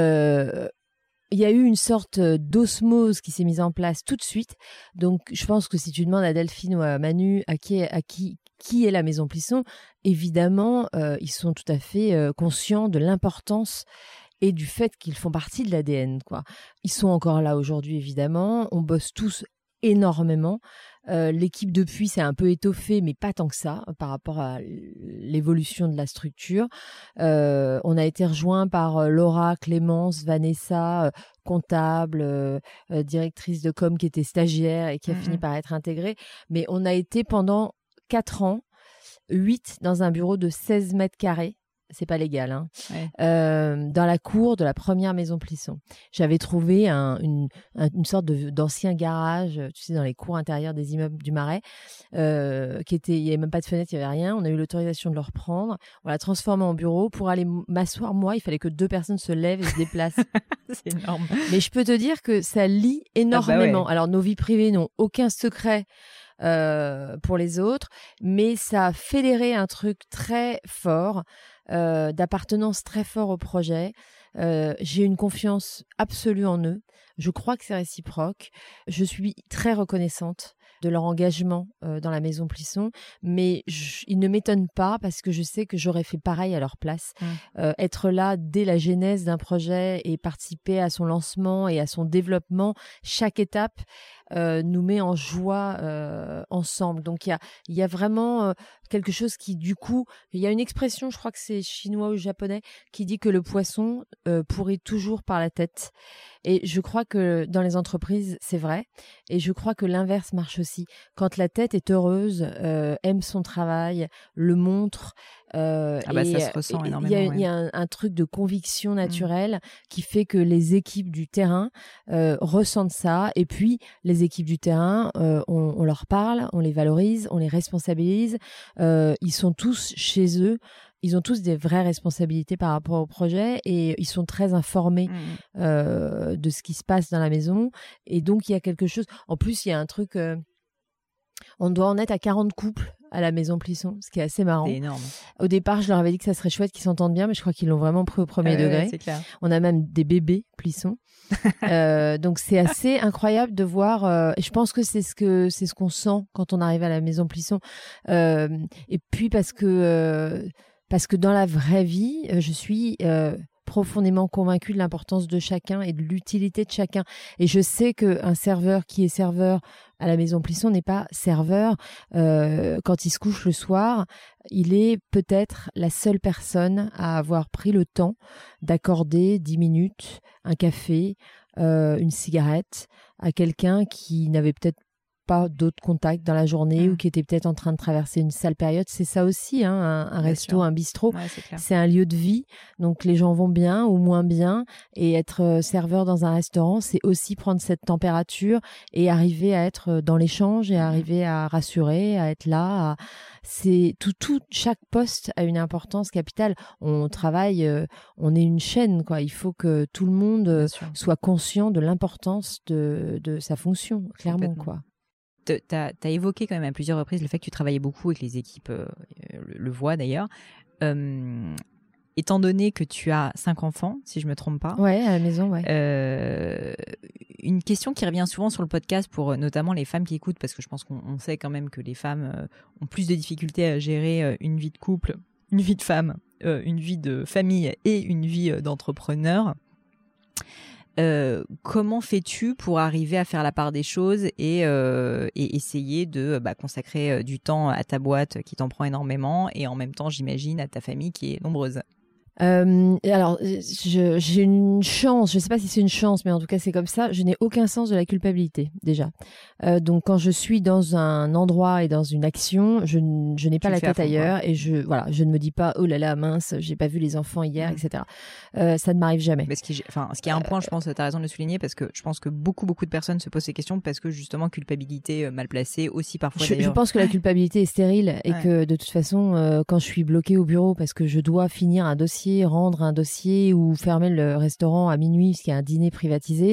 Euh, il y a eu une sorte d'osmose qui s'est mise en place tout de suite. Donc, je pense que si tu demandes à Delphine ou à Manu à qui, à qui, qui est la Maison Plisson, évidemment, euh, ils sont tout à fait euh, conscients de l'importance et du fait qu'ils font partie de l'A D N, quoi. Ils sont encore là aujourd'hui, évidemment. On bosse tous énormément. Euh, l'équipe depuis s'est un peu étoffée, mais pas tant que ça, par rapport à l'évolution de la structure. Euh, on a été rejoints par Laura, Clémence, Vanessa, euh, comptable, euh, euh, directrice de com qui était stagiaire et qui a mmh. fini par être intégrée. Mais on a été pendant quatre ans, huit dans un bureau de seize mètres carrés. C'est pas légal, hein. Ouais. Euh, dans la cour de la première Maison Plisson. J'avais trouvé un, une, un, une sorte de, d'ancien garage, tu sais, dans les cours intérieures des immeubles du Marais, euh, qui était, il y avait même pas de fenêtre, il y avait rien. On a eu l'autorisation de le reprendre. On l'a transformé en bureau. Pour aller m'asseoir, moi, il fallait que deux personnes se lèvent et se déplacent. C'est énorme. Mais je peux te dire que ça lie énormément. Ah bah ouais. Alors, nos vies privées n'ont aucun secret. Euh, pour les autres, mais ça a fédéré un truc très fort, euh, d'appartenance très fort au projet. Euh, j'ai une confiance absolue en eux. Je crois que c'est réciproque. Je suis très reconnaissante de leur engagement euh, dans la Maison Plisson, mais je, ils ne m'étonnent pas parce que je sais que j'aurais fait pareil à leur place. Mmh. Euh, être là dès la genèse d'un projet et participer à son lancement et à son développement, chaque étape euh, nous met en joie euh, ensemble. Donc il y a, il y a vraiment euh, quelque chose qui, du coup, il y a une expression, je crois que c'est chinois ou japonais, qui dit que le poisson euh, pourrit toujours par la tête. Et je crois que dans les entreprises, c'est vrai. Et je crois que l'inverse marche aussi. Quand la tête est heureuse, euh, aime son travail, le montre. Euh, ah bah et, ça se ressent et, énormément. Il y a, ouais. y a un, un truc de conviction naturelle mmh. qui fait que les équipes du terrain euh, ressentent ça. Et puis, les équipes du terrain, euh, on, on leur parle, on les valorise, on les responsabilise. Euh, ils sont tous chez eux. Ils ont tous des vraies responsabilités par rapport au projet et ils sont très informés mmh. euh, de ce qui se passe dans la maison. Et donc, il y a quelque chose... En plus, il y a un truc... Euh, on doit en être à quarante couples à la Maison Plisson, ce qui est assez marrant. C'est énorme. Au départ, je leur avais dit que ça serait chouette qu'ils s'entendent bien, mais je crois qu'ils l'ont vraiment pris au premier euh, degré. C'est clair. On a même des bébés Plisson. euh, donc, c'est assez incroyable de voir... Euh, et je pense que c'est ce que c'est ce qu'on sent quand on arrive à la Maison Plisson. Euh, et puis, parce que... Euh, Parce que dans la vraie vie, je suis euh, profondément convaincue de l'importance de chacun et de l'utilité de chacun. Et je sais qu'un serveur qui est serveur à la Maison Plisson n'est pas serveur. Euh, quand il se couche le soir, il est peut-être la seule personne à avoir pris le temps d'accorder dix minutes, un café, euh, une cigarette à quelqu'un qui n'avait peut-être pas d'autres contacts dans la journée mmh. ou qui étaient peut-être en train de traverser une sale période. C'est ça aussi, hein, un, un resto, sûr. un bistrot. Ouais, c'est clair. C'est un lieu de vie. Donc, les gens vont bien ou moins bien. Et être serveur dans un restaurant, c'est aussi prendre cette température et arriver à être dans l'échange et arriver à rassurer, à être là. À... C'est tout, tout, chaque poste a une importance capitale. On travaille, euh, on est une chaîne, quoi. Il faut que tout le monde euh, soit conscient de l'importance de, de sa fonction, clairement, quoi. Tu as évoqué quand même à plusieurs reprises le fait que tu travaillais beaucoup et que les équipes euh, le, le voient d'ailleurs. Euh, étant donné que tu as cinq enfants, si je me trompe pas. Ouais, à la maison, ouais. Euh, une question qui revient souvent sur le podcast pour notamment les femmes qui écoutent, parce que je pense qu'on sait quand même que les femmes euh, ont plus de difficultés à gérer euh, une vie de couple, une vie de femme, euh, une vie de famille et une vie euh, d'entrepreneur. Euh, comment fais-tu pour arriver à faire la part des choses et, euh, et essayer de bah, consacrer euh, du temps à ta boîte qui t'en prend énormément et en même temps, j'imagine, à ta famille qui est nombreuse? Euh, alors, je, j'ai une chance, je ne sais pas si c'est une chance, mais en tout cas c'est comme ça, je n'ai aucun sens de la culpabilité déjà. Euh, donc quand je suis dans un endroit et dans une action, je, je n'ai pas tu la tête ailleurs et je, voilà, je ne me dis pas, oh là là, mince, j'ai pas vu les enfants hier, mmh. et cetera. Euh, ça ne m'arrive jamais. Mais ce qui, enfin, ce qui est un point, je pense, tu as raison de le souligner, parce que je pense que beaucoup, beaucoup de personnes se posent ces questions parce que justement, culpabilité mal placée aussi parfois. Je, je pense que la culpabilité est stérile et ouais. que de toute façon, euh, quand je suis bloquée au bureau parce que je dois finir un dossier, rendre un dossier ou fermer le restaurant à minuit parce qu'il y a un dîner privatisé,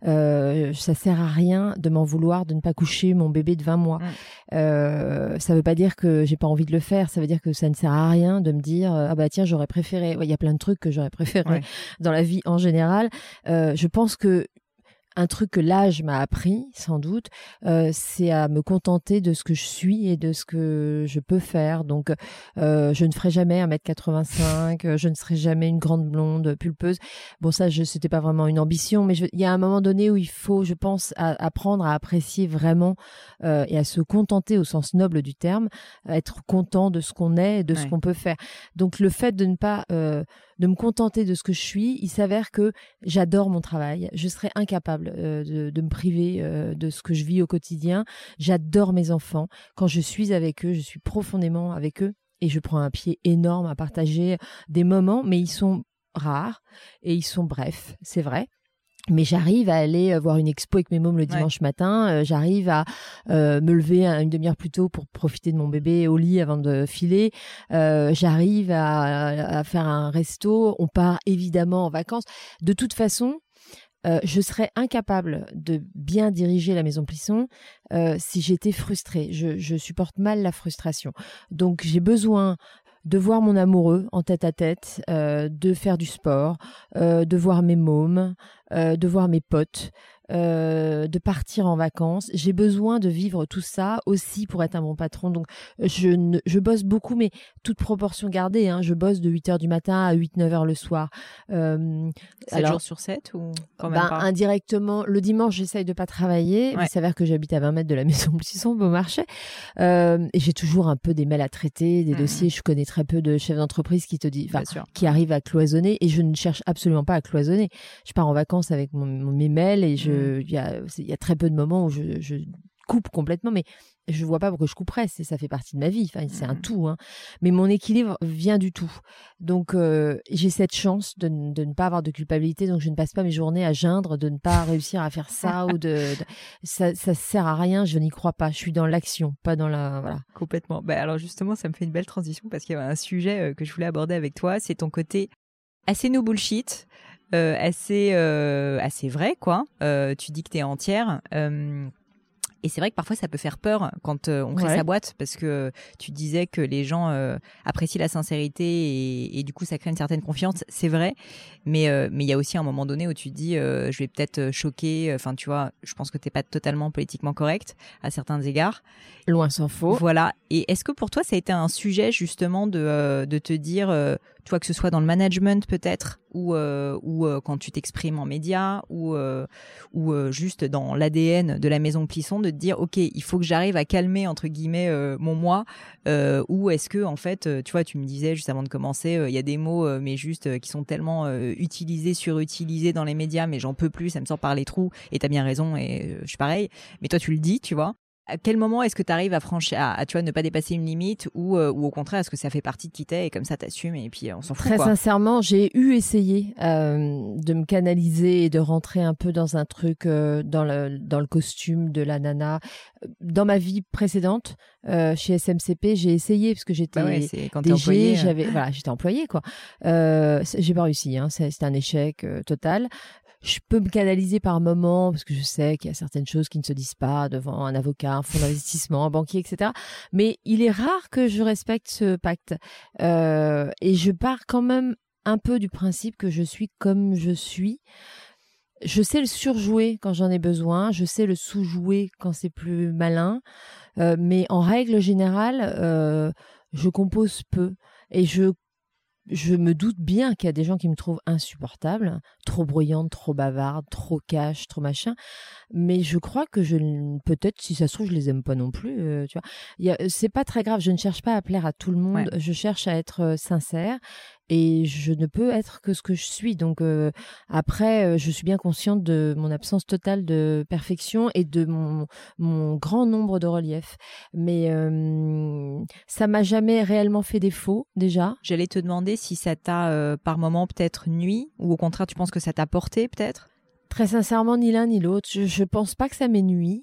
euh, ça sert à rien de m'en vouloir de ne pas coucher mon bébé de vingt mois. Mmh. Euh, ça veut pas dire que j'ai pas envie de le faire, ça veut dire que ça ne sert à rien de me dire ah bah tiens j'aurais préféré. Il ouais, y a plein de trucs que j'aurais préféré ouais. dans la vie en général. Euh, je pense que un truc que l'âge m'a appris, sans doute, euh, c'est à me contenter de ce que je suis et de ce que je peux faire. Donc, euh, je ne ferai jamais un mètre quatre-vingt-cinq, je ne serai jamais une grande blonde pulpeuse. Bon, ça, je, c'était pas vraiment une ambition, mais je, il y a un moment donné où il faut, je pense, à, apprendre à apprécier vraiment euh, et à se contenter au sens noble du terme, à être content de ce qu'on est et de ouais. ce qu'on peut faire. Donc, le fait de ne pas... Euh, de me contenter de ce que je suis, il s'avère que j'adore mon travail. Je serais incapable euh, de, de me priver euh, de ce que je vis au quotidien. J'adore mes enfants. Quand je suis avec eux, je suis profondément avec eux et je prends un pied énorme à partager des moments, mais ils sont rares et ils sont brefs, c'est vrai. Mais j'arrive à aller voir une expo avec mes mômes le dimanche ouais. matin. Euh, j'arrive à euh, me lever une demi-heure plus tôt pour profiter de mon bébé au lit avant de filer. Euh, j'arrive à, à faire un resto. On part évidemment en vacances. De toute façon, euh, je serais incapable de bien diriger la Maison Plisson euh, si j'étais frustrée. Je, je supporte mal la frustration. Donc, j'ai besoin de voir mon amoureux en tête à tête, euh, de faire du sport, euh, de voir mes mômes, euh, de voir mes potes, euh, de partir en vacances. J'ai besoin de vivre tout ça aussi pour être un bon patron. Donc, je, ne, je bosse beaucoup, mais toute proportion gardée. Hein, je bosse de huit heures du matin à huit neuf heures le soir. Euh, sept jours sur sept ou quand même ben, pas? Indirectement, le dimanche, j'essaye de pas travailler. Ouais. Il s'avère que j'habite à vingt mètres de la Maison Plisson, Beaumarchais. Euh, et j'ai toujours un peu des mails à traiter, des mmh. dossiers. Je connais très peu de chefs d'entreprise qui te disent, enfin, qui arrivent à cloisonner. Et je ne cherche absolument pas à cloisonner. Je pars en vacances avec mon, mon, mes mails et je, il mmh. y a, il y a très peu de moments où je, je coupe complètement, mais je vois pas pourquoi je couperais, c'est, ça fait partie de ma vie, enfin, c'est mmh. un tout, hein. Mais mon équilibre vient du tout. Donc, euh, j'ai cette chance de, de ne pas avoir de culpabilité, donc je ne passe pas mes journées à geindre, de ne pas réussir à faire ça ou de, de ça, ça sert à rien, je n'y crois pas, je suis dans l'action, pas dans la, voilà. Complètement. Bah, alors justement, ça me fait une belle transition parce qu'il y avait un sujet que je voulais aborder avec toi, c'est ton côté assez no bullshit, euh, assez, euh, assez vrai, quoi. Euh, tu dis que t'es entière, euh, et c'est vrai que parfois ça peut faire peur quand euh, on crée ouais. sa boîte, parce que tu disais que les gens euh, apprécient la sincérité et, et du coup ça crée une certaine confiance. C'est vrai, mais euh, mais il y a aussi un moment donné où tu te dis euh, je vais peut-être choquer. Enfin tu vois, je pense que t'es pas totalement politiquement correcte à certains égards. Loin s'en faut. Voilà. Et est-ce que pour toi ça a été un sujet justement de euh, de te dire euh, tu vois, que ce soit dans le management peut-être, ou euh, ou euh, quand tu t'exprimes en médias, ou euh, ou euh, juste dans l'A D N de la Maison Plisson, de te dire ok, il faut que j'arrive à calmer entre guillemets euh, mon moi, euh, ou est-ce que en fait, euh, tu vois, tu me disais juste avant de commencer, il euh, y a des mots euh, mais juste euh, qui sont tellement euh, utilisés, surutilisés dans les médias, mais j'en peux plus, ça me sort par les trous. Et t'as bien raison, et euh, je suis pareil. Mais toi, tu le dis, tu vois. à quel moment est-ce que tu arrives à franchir, à, à tu vois, ne pas dépasser une limite ou, euh, ou au contraire, est-ce que ça fait partie de qui t'es et comme ça t'assumes et puis on s'en fout, Très quoi. sincèrement, j'ai eu essayé euh, de me canaliser et de rentrer un peu dans un truc, euh, dans, le, dans le costume de la nana. Dans ma vie précédente, euh, chez S M C P, j'ai essayé parce que j'étais bah ouais, c'est quand t'es D G, employé, euh... j'avais, voilà, j'étais employée, quoi. Euh, j'ai pas réussi, hein, c'est, c'était un échec euh, total. Je peux me canaliser par moments parce que je sais qu'il y a certaines choses qui ne se disent pas devant un avocat, un fonds d'investissement, un banquier, et cetera. Mais il est rare que je respecte ce pacte. Euh, et je pars quand même un peu du principe que je suis comme je suis. Je sais le surjouer quand j'en ai besoin. Je sais le sous-jouer quand c'est plus malin. Euh, mais en règle générale, euh, je compose peu. Et je Je me doute bien qu'il y a des gens qui me trouvent insupportable, trop bruyante, trop bavarde, trop cash, trop machin. Mais je crois que je, peut-être, si ça se trouve, je les aime pas non plus. Euh, tu vois, il y a, c'est pas très grave. Je ne cherche pas à plaire à tout le monde. Ouais. Je cherche à être euh, sincère. Et je ne peux être que ce que je suis. Donc euh, après, euh, je suis bien consciente de mon absence totale de perfection et de mon, mon grand nombre de reliefs. Mais euh, ça m'a jamais réellement fait défaut, déjà. J'allais te demander si ça t'a, euh, par moment, peut-être nui, ou au contraire, tu penses que ça t'a porté, peut-être ? Très sincèrement, ni l'un ni l'autre. Je, je pense pas que ça m'ait nui.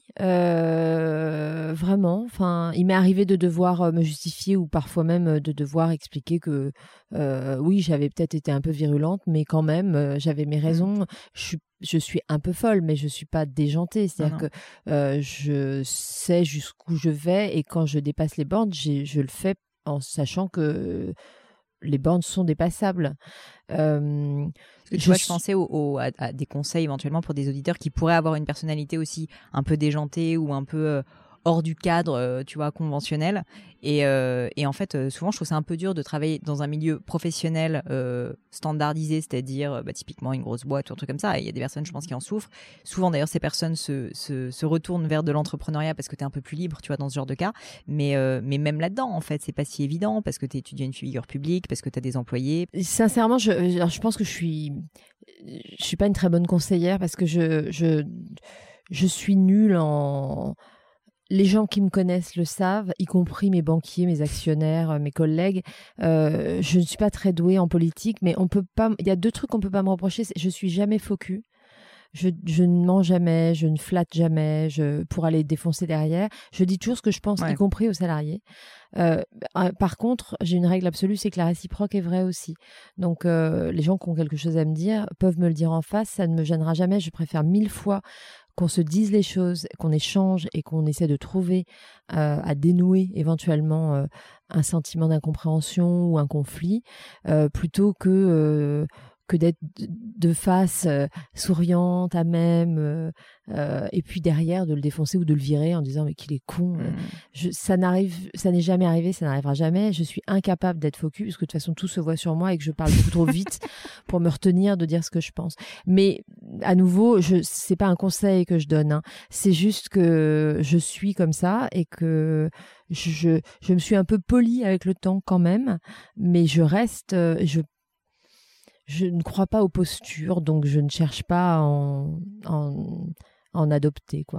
Euh, vraiment. Enfin, il m'est arrivé de devoir me justifier ou parfois même de devoir expliquer que euh, oui, j'avais peut-être été un peu virulente, mais quand même, euh, j'avais mes raisons. Mmh. Je suis je suis un peu folle, mais je suis pas déjantée. C'est-à-dire que euh, je sais jusqu'où je vais et quand je dépasse les bornes, j'ai, je le fais en sachant que les bornes sont dépassables. Euh, tu je vois, je pensais au, au, à, à des conseils éventuellement pour des auditeurs qui pourraient avoir une personnalité aussi un peu déjantée ou un peu euh, hors du cadre, euh, tu vois, conventionnel. Et, euh, et en fait, euh, souvent, je trouve ça un peu dur de travailler dans un milieu professionnel euh, standardisé, c'est-à-dire bah, typiquement une grosse boîte ou un truc comme ça. Et il y a des personnes, je pense, qui en souffrent. Souvent, d'ailleurs, ces personnes se, se, se retournent vers de l'entrepreneuriat parce que tu es un peu plus libre, tu vois, dans ce genre de cas. Mais, euh, mais même là-dedans, en fait, c'est pas si évident parce que tu étudies une figure publique, parce que tu as des employés. Sincèrement, je, alors, je pense que je suis, je suis pas une très bonne conseillère parce que je, je, je suis nulle en... Les gens qui me connaissent le savent, y compris mes banquiers, mes actionnaires, mes collègues. Euh, je ne suis pas très douée en politique, mais on peut pas. Il y a deux trucs qu'on peut pas me reprocher. C'est, je suis jamais faux cul. Je, je ne mens jamais, je ne flatte jamais, je, pour aller défoncer derrière. Je dis toujours ce que je pense, ouais. Y compris aux salariés. Euh, par contre, j'ai une règle absolue, c'est que la réciproque est vraie aussi. Donc, euh, les gens qui ont quelque chose à me dire peuvent me le dire en face, ça ne me gênera jamais. Je préfère mille fois qu'on se dise les choses, qu'on échange et qu'on essaie de trouver euh, à dénouer éventuellement euh, un sentiment d'incompréhension ou un conflit, euh, plutôt que euh, que d'être de face euh, souriante à même euh, euh, et puis derrière de le défoncer ou de le virer en disant mais qu'il est con. Mmh. Je, ça n'arrive, ça n'est jamais arrivé, ça n'arrivera jamais. Je suis incapable d'être focus parce que de toute façon tout se voit sur moi et que je parle beaucoup trop vite pour me retenir de dire ce que je pense. Mais à nouveau, je c'est pas un conseil que je donne, hein. C'est juste que je suis comme ça et que je je me suis un peu polie avec le temps quand même, mais je reste euh, je Je ne crois pas aux postures, donc je ne cherche pas à en, en, en adopter, quoi.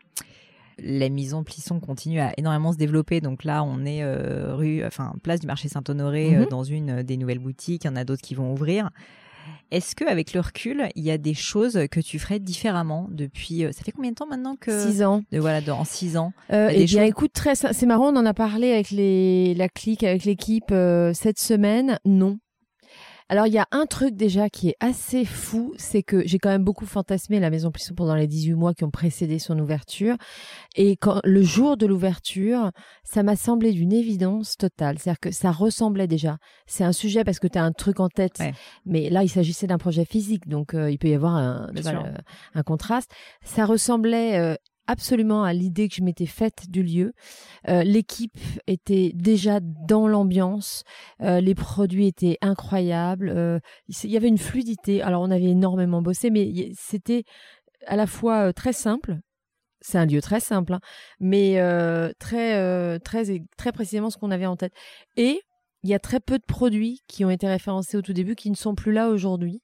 La maison Plisson continue à énormément se développer. Donc là, on est euh, rue, enfin place du marché Saint-Honoré, mm-hmm. euh, dans une des nouvelles boutiques. Il y en a d'autres qui vont ouvrir. Est-ce que, avec le recul, il y a des choses que tu ferais différemment depuis? Ça fait combien de temps maintenant que Six ans. De, voilà, de, en six ans. Euh, eh bien, choses... écoute, très, c'est marrant. On en a parlé avec les, la clique, avec l'équipe euh, cette semaine. Non. Alors, il y a un truc déjà qui est assez fou, c'est que j'ai quand même beaucoup fantasmé la maison Plisson pendant les dix-huit mois qui ont précédé son ouverture. Et quand le jour de l'ouverture, ça m'a semblé d'une évidence totale. C'est-à-dire que ça ressemblait déjà. C'est un sujet parce que tu as un truc en tête, ouais. Mais là, il s'agissait d'un projet physique, donc euh, il peut y avoir un, tu vois, le, un contraste. Ça ressemblait... Euh, absolument à l'idée que je m'étais faite du lieu. Euh, l'équipe était déjà dans l'ambiance, euh, les produits étaient incroyables, euh, il y avait une fluidité. Alors on avait énormément bossé, mais c'était à la fois euh, très simple. C'est un lieu très simple, hein, mais euh, très, euh, très, très précisément ce qu'on avait en tête. Et il y a très peu de produits qui ont été référencés au tout début qui ne sont plus là aujourd'hui.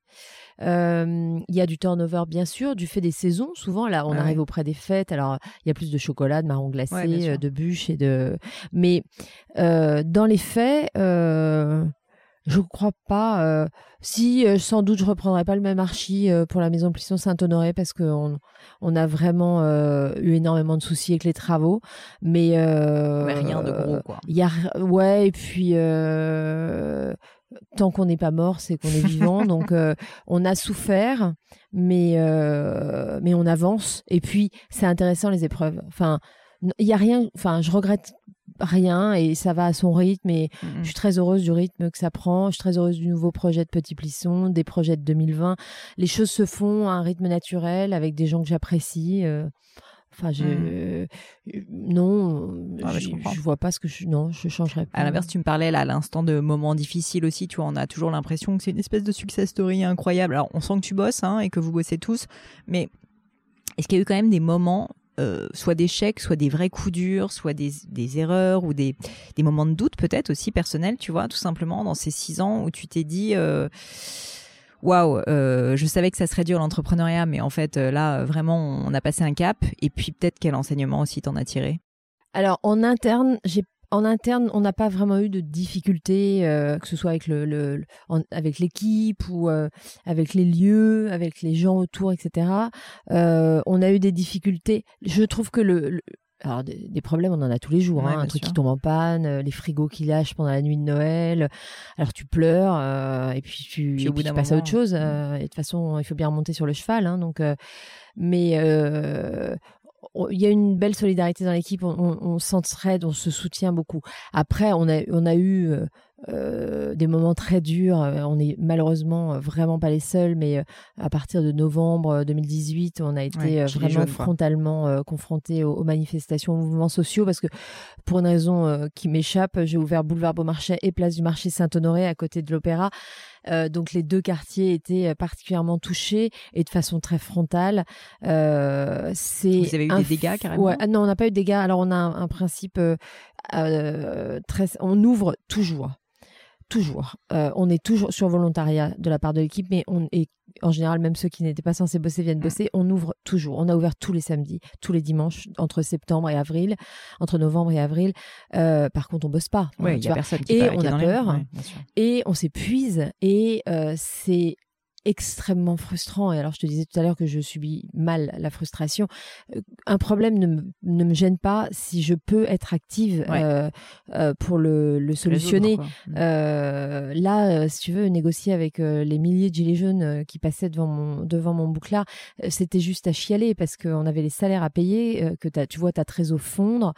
Euh, il y a du turnover, bien sûr, du fait des saisons. Souvent, là, on ah arrive ouais. auprès des fêtes. Alors, il y a plus de chocolat, de marron glacé, Ouais, de bûches et de. Mais euh, dans les faits, euh, je crois pas. Euh, si, euh, sans doute, je reprendrai pas le même archi euh, pour la maison Plisson Saint-Honoré parce qu'on on a vraiment euh, eu énormément de soucis avec les travaux. Mais euh, ouais, rien de gros, quoi. Il y a ouais et puis. Euh, Tant qu'on n'est pas mort, c'est qu'on est vivant. Donc, euh, on a souffert, mais euh, mais on avance. Et puis, c'est intéressant les épreuves. Enfin, il y a rien. Enfin, je regrette rien et ça va à son rythme. Et Mm-hmm. je suis très heureuse du rythme que ça prend. Je suis très heureuse du nouveau projet de Petit Plisson, des projets de deux mille vingt. Les choses se font à un rythme naturel avec des gens que j'apprécie. Euh, Enfin, je, Mm. euh, non, Ah ouais, je je, comprends. je vois pas ce que je, non, je changerais pas. À l'inverse, tu me parlais là à l'instant de moments difficiles aussi. Tu vois, on a toujours l'impression que c'est une espèce de success story incroyable. Alors, on sent que tu bosses hein, et que vous bossez tous, mais est-ce qu'il y a eu quand même des moments, euh, soit d'échecs, soit des vrais coups durs, soit des, des erreurs ou des, des moments de doute peut-être aussi personnels, tu vois, tout simplement dans ces six ans où tu t'es dit. Euh, Waouh, euh, je savais que ça serait dur l'entrepreneuriat, mais en fait euh, là vraiment on a passé un cap. Et puis peut-être quel enseignement aussi t'en as tiré? Alors en interne, j'ai en interne, on n'a pas vraiment eu de difficultés, euh, que ce soit avec le, le, le en, avec l'équipe ou euh, avec les lieux, avec les gens autour, et cetera. Euh, on a eu des difficultés. Je trouve que le, le alors des, des problèmes, on en a tous les jours, Ouais, hein, un truc sûr. qui tombe en panne, euh, les frigos qui lâchent pendant la nuit de Noël. Alors tu pleures euh, et puis tu, Puis et au puis bout tu d'un passes à moment, autre chose. Euh, et de toute façon, il faut bien remonter sur le cheval. Hein, donc, euh, mais euh, il y a une belle solidarité dans l'équipe, on, on, on s'entraide, on se soutient beaucoup. Après, on a, on a eu euh, euh, des moments très durs, on est malheureusement vraiment pas les seuls, mais euh, à partir de novembre deux mille dix-huit, on a été ouais, euh, vraiment jaune, frontalement euh, confrontés aux, aux manifestations, aux mouvements sociaux, parce que pour une raison euh, qui m'échappe, j'ai ouvert Boulevard Beaumarchais et Place du Marché Saint-Honoré à côté de l'Opéra. Euh, donc les deux quartiers étaient particulièrement touchés et de façon très frontale. Euh, c'est Vous avez eu un des dégâts carrément? Ouais, ah non, on n'a pas eu de dégâts. Alors on a un, un principe euh, euh, très, on ouvre toujours. Toujours. Euh, on est toujours sur volontariat de la part de l'équipe, mais on est en général, même ceux qui n'étaient pas censés bosser viennent bosser. On ouvre toujours. On a ouvert tous les samedis, tous les dimanches, entre septembre et avril, entre novembre et avril. Euh, par contre, on bosse pas. Oui, il y a personne qui Et pas, on qui est a dans les- peur. ouais, bien sûr. Et on s'épuise. Et euh, c'est extrêmement frustrant. Et alors, je te disais tout à l'heure que je subis mal la frustration. Un problème ne me, ne me gêne pas si je peux être active Ouais. euh, euh, pour le, le solutionner. Résoudre, quoi. Euh, là, euh, si tu veux, négocier avec euh, les milliers de gilets jaunes euh, qui passaient devant mon, devant mon bouclard, euh, c'était juste à chialer parce qu'on avait les salaires à payer, euh, que t'as, tu vois ta trésor fondre.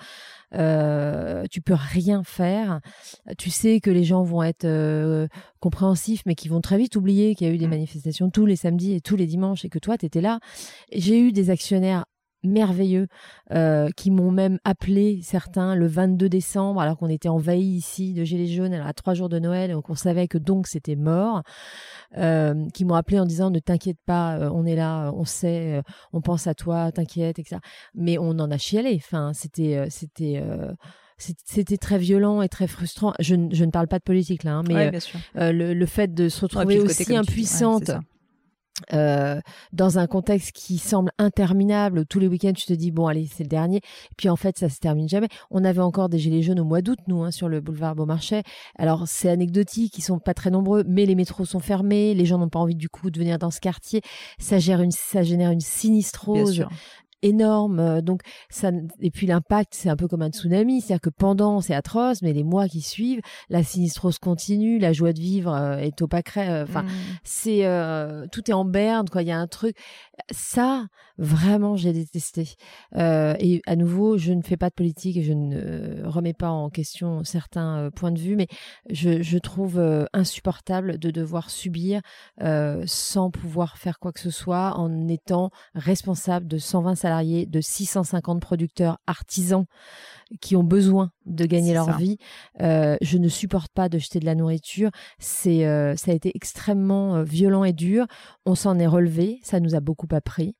Euh, tu peux rien faire. Tu sais que les gens vont être euh, compréhensifs, mais qui vont très vite oublier qu'il y a eu des Mmh. manifestations tous les samedis et tous les dimanches et que toi, tu étais là. J'ai eu des actionnaires merveilleux euh, qui m'ont même appelé, certains, le vingt-deux décembre, alors qu'on était envahis ici de gilets jaunes à trois jours de Noël, donc on savait que donc c'était mort, euh, qui m'ont appelé en disant ne t'inquiète pas, euh, on est là, on sait, euh, on pense à toi, t'inquiète, et cetera. Mais on en a chialé, enfin, c'était... Euh, c'était euh, c'était très violent et très frustrant. Je, je ne parle pas de politique là, hein, mais Ouais, euh, bien sûr. euh, le, le fait de se Ouais, retrouver puis le côté, aussi comme tu dis, ouais, impuissante c'est ça. euh, dans un contexte qui semble interminable, où tous les week-ends tu te dis bon allez c'est le dernier, et puis en fait ça se termine jamais. On avait encore des gilets jaunes au mois d'août nous hein, sur le boulevard Beaumarchais. Alors c'est anecdotique, ils sont pas très nombreux, mais les métros sont fermés, les gens n'ont pas envie du coup de venir dans ce quartier, ça gère une, ça génère une Bien sinistrose sûr. énorme. Donc ça, et puis l'impact, c'est un peu comme un tsunami, c'est-à-dire que pendant, c'est atroce, mais les mois qui suivent, la sinistrose continue, la joie de vivre euh, est au pâquerette. Enfin, Mmh. c'est euh, tout est en berne, quoi. Il y a un truc. Ça, vraiment, j'ai détesté. Euh, et à nouveau, je ne fais pas de politique et je ne euh, remets pas en question certains euh, points de vue, mais je, je trouve euh, insupportable de devoir subir euh, sans pouvoir faire quoi que ce soit, en étant responsable de cent vingt salariés, de six cent cinquante producteurs artisans qui ont besoin de gagner C'est leur ça. vie. Euh, je ne supporte pas de jeter de la nourriture. C'est, euh, ça a été extrêmement euh, violent et dur. On s'en est relevé. Ça nous a beaucoup appris.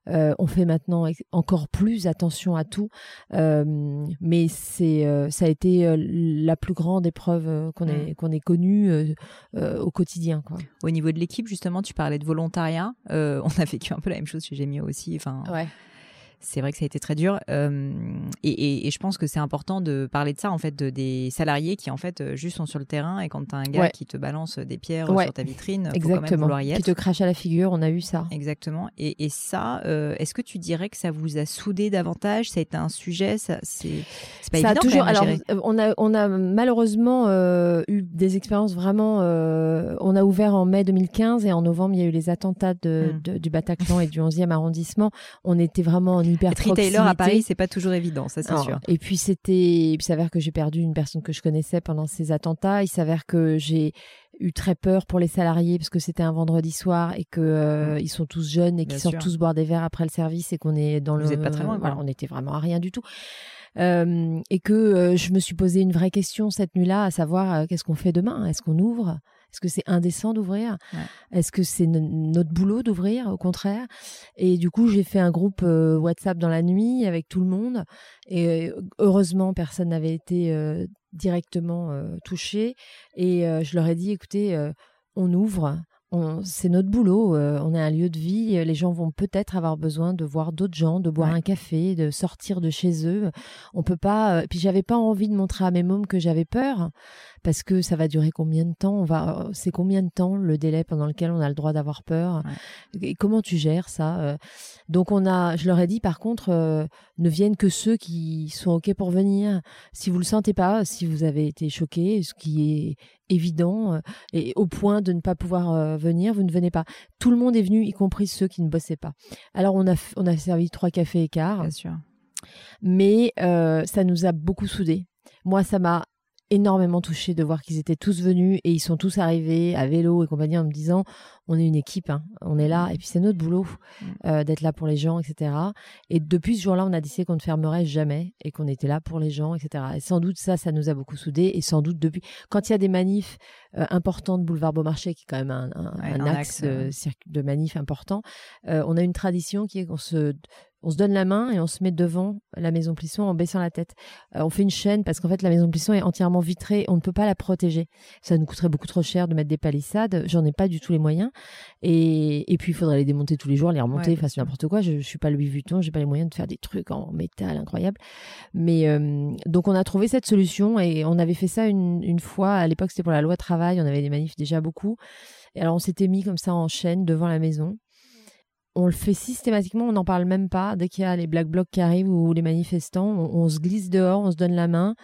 Euh, on fait maintenant ex- encore plus attention à tout, euh, mais c'est euh, ça a été euh, la plus grande épreuve euh, qu'on ait Mm. qu'on ait connue euh, euh, au quotidien, quoi. Au niveau de l'équipe, justement, tu parlais de volontariat. Euh, on a vécu un peu la même chose chez Gemio aussi. Enfin, Ouais. c'est vrai que ça a été très dur. Euh, et, et, et je pense que c'est important de parler de ça, en fait, de, des salariés qui, en fait, juste sont sur le terrain. Et quand tu as un gars Ouais. qui te balance des pierres Ouais. sur ta vitrine, il faut quand même Exactement. vouloir y être. Qui te crache à la figure, on a eu ça. Exactement. Et, et ça, euh, est-ce que tu dirais que ça vous a soudé davantage? Ça a été un sujet, ça, c'est, c'est pas ça évident a toujours. quand même à Alors, gérer. euh, on a on a malheureusement euh, eu des expériences vraiment. Euh, on a ouvert en mai deux mille quinze et en novembre il y a eu les attentats de, Mm. de, du Bataclan et du onzième arrondissement. On était vraiment en hyper Être retailer à Paris, c'est pas toujours évident, ça c'est Alors, sûr. Et puis c'était, il s'avère que j'ai perdu une personne que je connaissais pendant ces attentats. Il s'avère que j'ai eu très peur pour les salariés parce que c'était un vendredi soir et que euh, ils sont tous jeunes et qu'ils sortent tous boire des verres après le service et qu'on est dans Vous le. Vous êtes pas très loin, quoi. Voilà, on était vraiment à rien du tout. Euh, et que euh, je me suis posé une vraie question cette nuit-là, à savoir euh, qu'est-ce qu'on fait demain? Est-ce qu'on ouvre? Est-ce que c'est indécent d'ouvrir? Ouais. Est-ce que c'est no- notre boulot d'ouvrir, au contraire? Et du coup, j'ai fait un groupe euh, WhatsApp dans la nuit avec tout le monde. Et euh, heureusement, personne n'avait été euh, directement euh, touché. Et euh, je leur ai dit, écoutez, euh, on ouvre. On, c'est notre boulot, euh, on est un lieu de vie, les gens vont peut-être avoir besoin de voir d'autres gens, de boire ouais. un café, de sortir de chez eux. On peut pas. Euh, puis j'avais pas envie de montrer à mes mômes que j'avais peur, parce que ça va durer combien de temps? On va, c'est combien de temps le délai pendant lequel on a le droit d'avoir peur? Ouais. Et comment tu gères ça? euh, Donc on a, je leur ai dit par contre, euh, ne viennent que ceux qui sont ok pour venir. Si vous le sentez pas, si vous avez été choqué, ce qui est évident, euh, et au point de ne pas pouvoir euh, venir, vous ne venez pas. Tout le monde est venu, y compris ceux qui ne bossaient pas. Alors on a on a servi trois cafés écarts. Bien sûr. Mais euh, ça nous a beaucoup soudés. Moi, ça m'a énormément touchée de voir qu'ils étaient tous venus et ils sont tous arrivés à vélo et compagnie en me disant on est une équipe, hein, on est là et puis c'est notre boulot euh, d'être là pour les gens, et cetera. Et depuis ce jour-là, on a décidé qu'on ne fermerait jamais et qu'on était là pour les gens, et cetera. Et sans doute ça, ça nous a beaucoup soudés et sans doute depuis quand il y a des manifs euh, importants de Boulevard Beaumarchais, qui est quand même un, un, ouais, un, un axe, axe euh, de manif important, euh, on a une tradition qui est qu'on se On se donne la main et on se met devant la maison Plisson en baissant la tête. Euh, on fait une chaîne parce qu'en fait, la maison Plisson est entièrement vitrée. On ne peut pas la protéger. Ça nous coûterait beaucoup trop cher de mettre des palissades. J'en ai pas du tout les moyens. Et, et puis, il faudrait les démonter tous les jours, les remonter, ouais, enfin, c'est n'importe quoi. Je, je suis pas Louis Vuitton. J'ai pas les moyens de faire des trucs en métal incroyables. Mais euh, donc, on a trouvé cette solution et on avait fait ça une, une fois. À l'époque, c'était pour la loi travail. On avait des manifs déjà beaucoup. Et alors, on s'était mis comme ça en chaîne devant la maison. On le fait systématiquement, on n'en parle même pas. Dès qu'il y a les Black Blocs qui arrivent ou les manifestants, on, on se glisse dehors, on se donne la main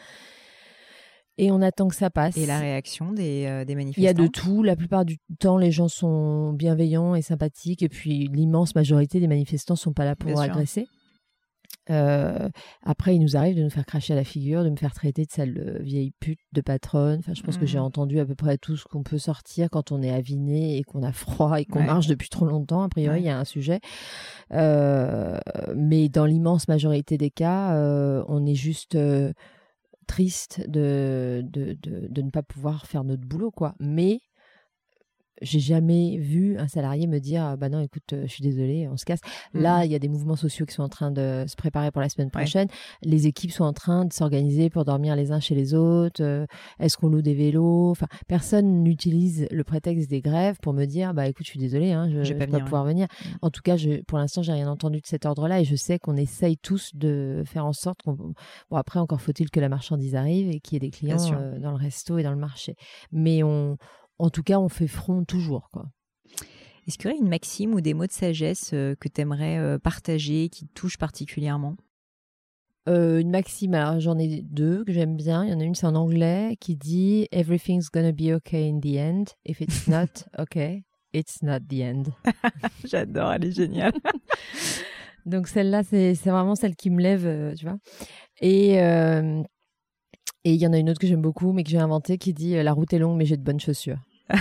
et on attend que ça passe. Et la réaction des, euh, des manifestants? Il y a de tout. La plupart du temps, les gens sont bienveillants et sympathiques. Et puis, l'immense majorité des manifestants ne sont pas là pour Bien agresser. Sûr. Euh, après, il nous arrive de nous faire cracher à la figure, de me faire traiter de sale vieille pute, de patronne. Enfin, je pense mmh. que j'ai entendu à peu près tout ce qu'on peut sortir quand on est aviné et qu'on a froid et qu'on ouais. marche depuis trop longtemps. A priori, il ouais. y a un sujet. Euh, mais dans l'immense majorité des cas, euh, on est juste euh, triste de, de, de, de ne pas pouvoir faire notre boulot, quoi. Mais j'ai jamais vu un salarié me dire bah non écoute euh, je suis désolée on se casse. Mmh. Là il y a des mouvements sociaux qui sont en train de se préparer pour la semaine prochaine. Ouais. Les équipes sont en train de s'organiser pour dormir les uns chez les autres. Euh, est-ce qu'on loue des vélos? Enfin personne n'utilise le prétexte des grèves pour me dire bah écoute je suis désolée hein, je ne vais pas, pas pouvoir venir. Mmh. En tout cas je, pour l'instant j'ai rien entendu de cet ordre-là et je sais qu'on essaye tous de faire en sorte qu'on bon après encore faut-il que la marchandise arrive et qu'il y ait des clients euh, dans le resto et dans le marché. Mais on En tout cas, on fait front toujours, quoi. Est-ce qu'il y aurait une maxime ou des mots de sagesse euh, que tu aimerais euh, partager, qui te touchent particulièrement? euh, Une maxime, alors j'en ai deux que j'aime bien. Il y en a une, c'est en anglais, qui dit « Everything's gonna be okay in the end. If it's not okay, it's not the end. » J'adore, elle est géniale. Donc celle-là, c'est, c'est vraiment celle qui me lève, euh, tu vois. Et... Euh, Et il y en a une autre que j'aime beaucoup, mais que j'ai inventée, qui dit « La route est longue, mais j'ai de bonnes chaussures. »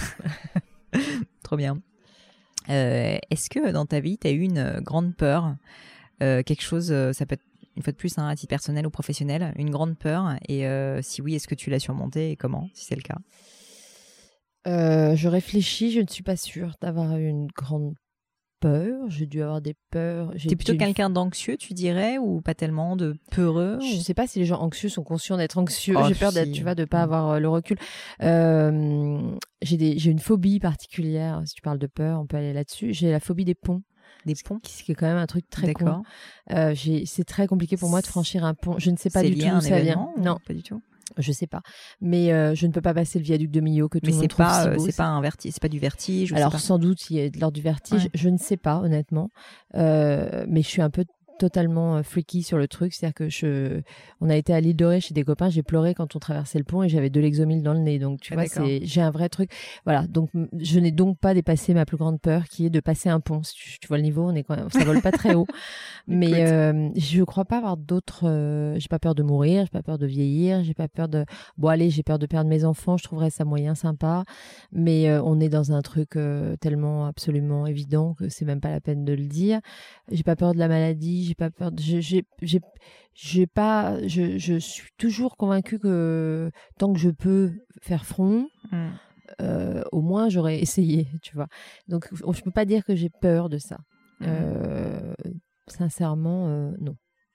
Trop bien. Euh, est-ce que dans ta vie, tu as eu une grande peur, euh, quelque chose, ça peut être une fois de plus, hein, à titre personnel ou professionnel, une grande peur, et euh, si oui, est-ce que tu l'as surmontée et comment, si c'est le cas? euh, Je réfléchis, je ne suis pas sûre d'avoir eu une grande peurs, j'ai dû avoir des peurs. T'es plutôt quelqu'un d'anxieux, tu dirais, ou pas tellement de peureux? Je ou... sais pas si les gens anxieux sont conscients d'être anxieux. Oh, j'ai peur si. d'être, tu vois, de pas avoir euh, le recul. Euh, j'ai des, j'ai une phobie particulière. Si tu parles de peur, on peut aller là-dessus. J'ai la phobie des ponts. Des ponts, ce qui est quand même un truc très D'accord. con. Euh, j'ai, c'est très compliqué pour moi de franchir un pont. Je ne sais pas c'est du lié tout à un où ça vient. événement, Non, pas du tout. Je sais pas, mais euh, je ne peux pas passer le viaduc de Millau que tout mais le monde c'est trouve pas, si euh, beau. c'est pas un vertige, c'est pas du vertige. Alors pas... sans doute il y a de l'ordre du vertige. Ouais. Je ne sais pas honnêtement, euh, mais je suis un peu totalement freaky sur le truc, c'est-à-dire que je, on a été à l'île de Ré chez des copains, j'ai pleuré quand on traversait le pont et j'avais de l'exomil dans le nez, donc tu ah, vois, d'accord. c'est, j'ai un vrai truc, voilà, donc je n'ai donc pas dépassé ma plus grande peur qui est de passer un pont. Si tu, tu vois le niveau, on est quand même, ça vole pas très haut, mais euh, je crois pas avoir d'autres, euh, j'ai pas peur de mourir, j'ai pas peur de vieillir, j'ai pas peur de, bon allez, j'ai peur de perdre mes enfants, je trouverais ça moyen sympa, mais euh, on est dans un truc euh, tellement absolument évident que c'est même pas la peine de le dire. J'ai pas peur de la maladie, j'ai pas peur de, j'ai, j'ai, j'ai, j'ai pas, je, je suis toujours convaincue que tant que je peux faire front, mm. euh, au moins j'aurais essayé, tu vois. Donc je peux pas dire que j'ai peur de ça. Mm. Euh, sincèrement, euh, non.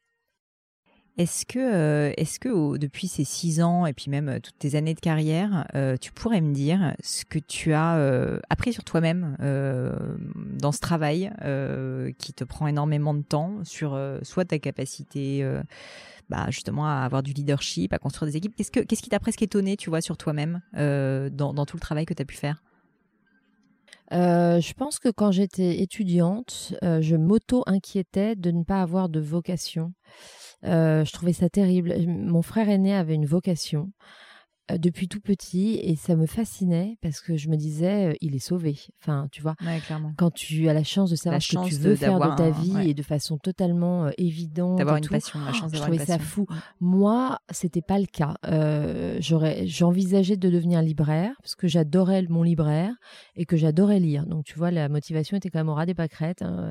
Est-ce que, euh, est-ce que oh, depuis ces six ans et puis même euh, toutes tes années de carrière, euh, tu pourrais me dire ce que tu as euh, appris sur toi-même euh, dans ce travail euh, qui te prend énormément de temps, sur euh, soit ta capacité euh, bah, justement à avoir du leadership, à construire des équipes. Qu'est-ce, que, qu'est-ce qui t'a presque étonné, tu vois, sur toi-même euh, dans, dans tout le travail que tu as pu faire? Euh, je pense que quand j'étais étudiante, euh, je m'auto-inquiétais de ne pas avoir de vocation. Euh, je trouvais ça terrible. Mon frère aîné avait une vocation euh, depuis tout petit et ça me fascinait parce que je me disais, euh, il est sauvé. Enfin, tu vois, ouais, clairement. Quand tu as la chance de savoir la ce chance que tu veux de, faire de ta un, vie ouais. et de façon totalement euh, évidente. D'avoir et une tout, passion, la chance oh, d'avoir je une trouvais passion. ça fou. Mmh. Moi, c'était pas le cas. Euh, j'aurais, j'envisageais de devenir libraire parce que j'adorais mon libraire et que j'adorais lire. Donc, tu vois, la motivation était quand même au ras des pâquerettes. Hein.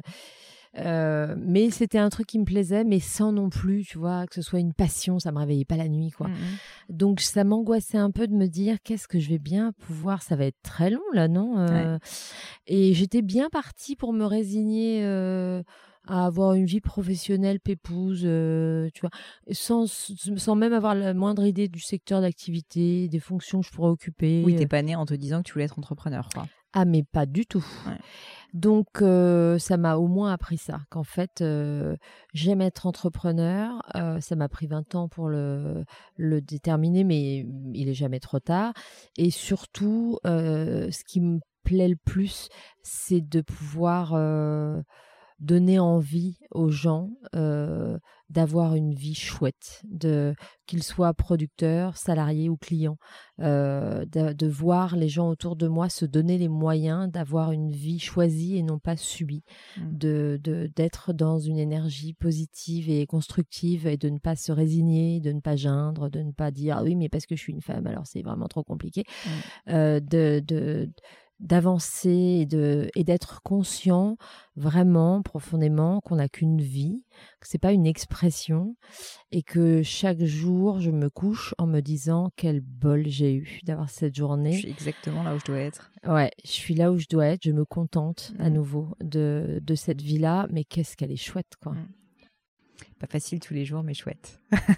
Euh, mais c'était un truc qui me plaisait, mais sans non plus, tu vois, que ce soit une passion, ça me réveillait pas la nuit, quoi. Mmh. Donc ça m'angoissait un peu de me dire qu'est-ce que je vais bien pouvoir, ça va être très long là, non euh, ouais. Et j'étais bien partie pour me résigner euh, à avoir une vie professionnelle pépouse, euh, tu vois, sans, sans même avoir la moindre idée du secteur d'activité, des fonctions que je pourrais occuper. Oui, t'es pas née en te disant que tu voulais être entrepreneur, quoi. Ah, mais pas du tout. Ouais. Donc, euh, ça m'a au moins appris ça, qu'en fait, euh, j'aime être entrepreneur. Euh, ça m'a pris vingt ans pour le, le déterminer, mais il est jamais trop tard. Et surtout, euh, ce qui me plaît le plus, c'est de pouvoir euh, donner envie aux gens euh, d'avoir une vie chouette, de, qu'ils soient producteurs, salariés ou clients, euh, de, de voir les gens autour de moi se donner les moyens d'avoir une vie choisie et non pas subie, mmh. de, de, d'être dans une énergie positive et constructive et de ne pas se résigner, de ne pas geindre, de ne pas dire ah oui mais parce que je suis une femme alors c'est vraiment trop compliqué, mmh. euh, de, de d'avancer et, de, et d'être conscient vraiment profondément qu'on n'a qu'une vie, que c'est pas une expression et que chaque jour je me couche en me disant quel bol j'ai eu d'avoir cette journée. Je suis exactement là où je dois être. Ouais, je suis là où je dois être, je me contente mmh. à nouveau de, de cette vie-là, mais qu'est-ce qu'elle est chouette quoi. Mmh. Pas facile tous les jours mais chouette.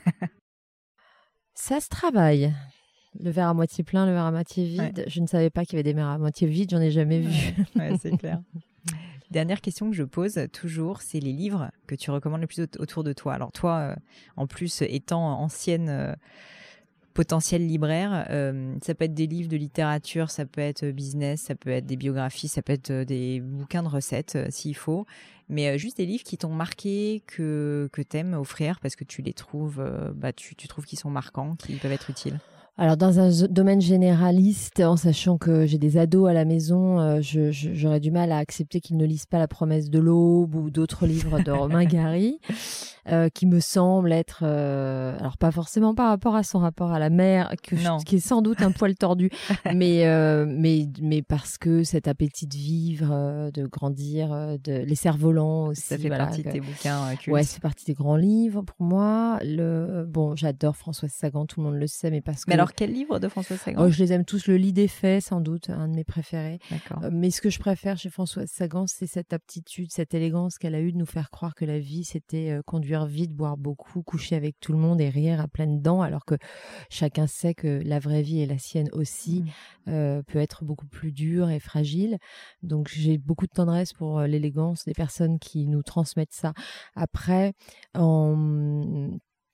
Ça se travaille. Le verre à moitié plein, le verre à moitié vide. Ouais. Je ne savais pas qu'il y avait des verres à moitié vides, j'en ai jamais vu. Ouais, ouais, c'est clair. Dernière question que je pose toujours, c'est les livres que tu recommandes le plus autour de toi. Alors toi, euh, en plus, étant ancienne euh, potentielle libraire, euh, ça peut être des livres de littérature, ça peut être business, ça peut être des biographies, ça peut être des bouquins de recettes euh, s'il faut. Mais euh, juste des livres qui t'ont marqué, que, que t'aimes offrir parce que tu les trouves, euh, bah, tu, tu trouves qu'ils sont marquants, qu'ils peuvent être utiles. Alors, dans un domaine généraliste, en sachant que j'ai des ados à la maison, euh, je, je, j'aurais du mal à accepter qu'ils ne lisent pas La Promesse de l'Aube ou d'autres livres de Romain Gary, euh, qui me semblent être, euh, alors pas forcément par rapport à son rapport à la mer, que je, qui est sans doute un poil tordu, mais, euh, mais, mais parce que cet appétit de vivre, euh, de grandir, euh, de, les cerfs-volants aussi. Ça fait voilà, partie que, de tes bouquins euh, cultes. Ouais, c'est partie des grands livres pour moi. Le, bon, j'adore Françoise Sagan, tout le monde le sait, mais parce que... Mais alors, Alors, quel livre de Françoise Sagan? Oh, je les aime tous. Le lit des faits, sans doute, un de mes préférés. D'accord. Euh, mais ce que je préfère chez Françoise Sagan, c'est cette aptitude, cette élégance qu'elle a eue de nous faire croire que la vie, c'était euh, conduire vite, boire beaucoup, coucher avec tout le monde et rire à pleines dents, alors que chacun sait que la vraie vie et la sienne aussi mmh. euh, peut être beaucoup plus dure et fragile. Donc, j'ai beaucoup de tendresse pour euh, l'élégance des personnes qui nous transmettent ça. Après, en...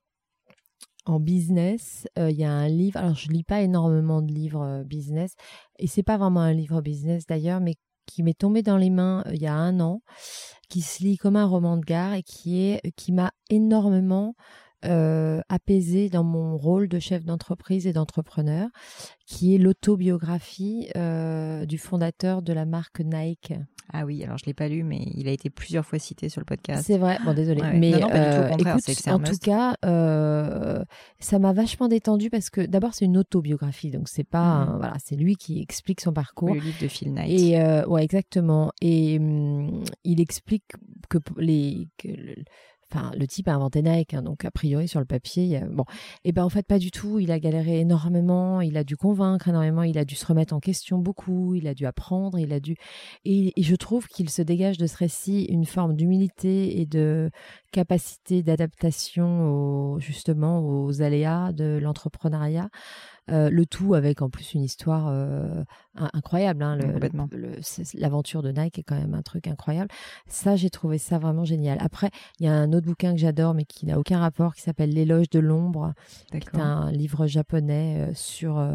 En business, il euh, y a un livre, alors je lis pas énormément de livres euh, business, et c'est pas vraiment un livre business d'ailleurs, mais qui m'est tombé dans les mains il euh, y a un an, qui se lit comme un roman de gare et qui est, qui m'a énormément euh, apaisée dans mon rôle de chef d'entreprise et d'entrepreneur, qui est l'autobiographie euh, du fondateur de la marque Nike. Ah oui, alors je l'ai pas lu, mais il a été plusieurs fois cité sur le podcast. C'est vrai, bon désolé, ouais, mais non, non, pas du tout, au euh, contraire, écoute, c'est que c'est un en must. tout cas, euh, ça m'a vachement détendue parce que d'abord c'est une autobiographie, donc c'est pas, mm-hmm. un, voilà, c'est lui qui explique son parcours. Oui, le livre de Phil Knight. Et euh, ouais, exactement. Et hum, il explique que les, que le, Enfin, le type a inventé Nike, hein, donc a priori sur le papier, il y a... bon, et ben en fait pas du tout. Il a galéré énormément, il a dû convaincre énormément, il a dû se remettre en question beaucoup, il a dû apprendre, il a dû. Et, et je trouve qu'il se dégage de ce récit une forme d'humilité et de capacité d'adaptation aux, justement aux aléas de l'entrepreneuriat. Euh, le tout avec en plus une histoire euh, incroyable. Hein, le, Complètement. Le, le, l'aventure de Nike est quand même un truc incroyable. Ça, j'ai trouvé ça vraiment génial. Après, il y a un autre bouquin que j'adore, mais qui n'a aucun rapport, qui s'appelle L'éloge de l'ombre. D'accord. C'est un livre japonais euh, sur euh,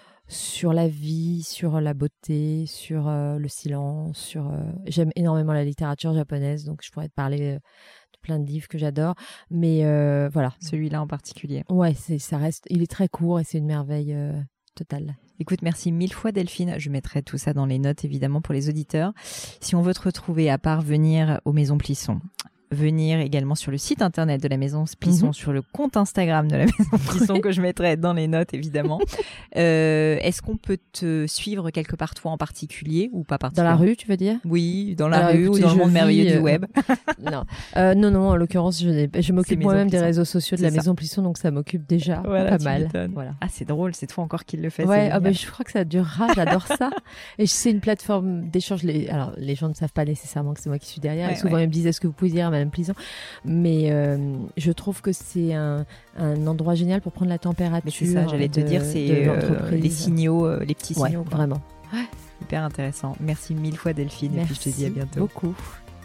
sur la vie, sur la beauté, sur euh, le silence. Sur euh... j'aime énormément la littérature japonaise, donc je pourrais te parler. Euh, plein de livres que j'adore, mais euh, voilà. Celui-là en particulier. Ouais, c'est, ça reste, il est très court et c'est une merveille euh, totale. Écoute, merci mille fois Delphine. Je mettrai tout ça dans les notes évidemment pour les auditeurs. Si on veut te retrouver, à part venir aux Maisons Plisson, venir également sur le site internet de la Maison Plisson, mm-hmm. sur le compte Instagram de la Maison Plisson que je mettrai dans les notes évidemment. Euh, est-ce qu'on peut te suivre quelque part toi en particulier ou pas particulièrement? Dans la rue, tu veux dire? Oui, dans la Alors, rue écoutez, ou dans le monde vis, merveilleux euh... du web. non. Euh, non, non, en l'occurrence, je, n'ai... je m'occupe moi-même Plisson. des réseaux sociaux de c'est la ça. Maison Plisson, donc ça m'occupe déjà voilà, pas mal. Voilà. Ah, c'est drôle, c'est toi encore qui le fais. Ouais, ah ben, je crois que ça durera, j'adore ça. Et c'est une plateforme d'échange. Les... Alors, les gens ne savent pas nécessairement que c'est moi qui suis derrière. Ouais, et souvent, ouais. ils me disent, est-ce que vous pouvez dire à Madame Plisson? Mais euh, je trouve que c'est un, un endroit génial pour prendre la température. Mais c'est ça, j'allais de, te dire, c'est euh, les signaux, euh, les petits ouais, signaux. Quoi. Vraiment. Ouais. Hyper intéressant. Merci mille fois Delphine. Merci et puis je te dis à bientôt. Beaucoup.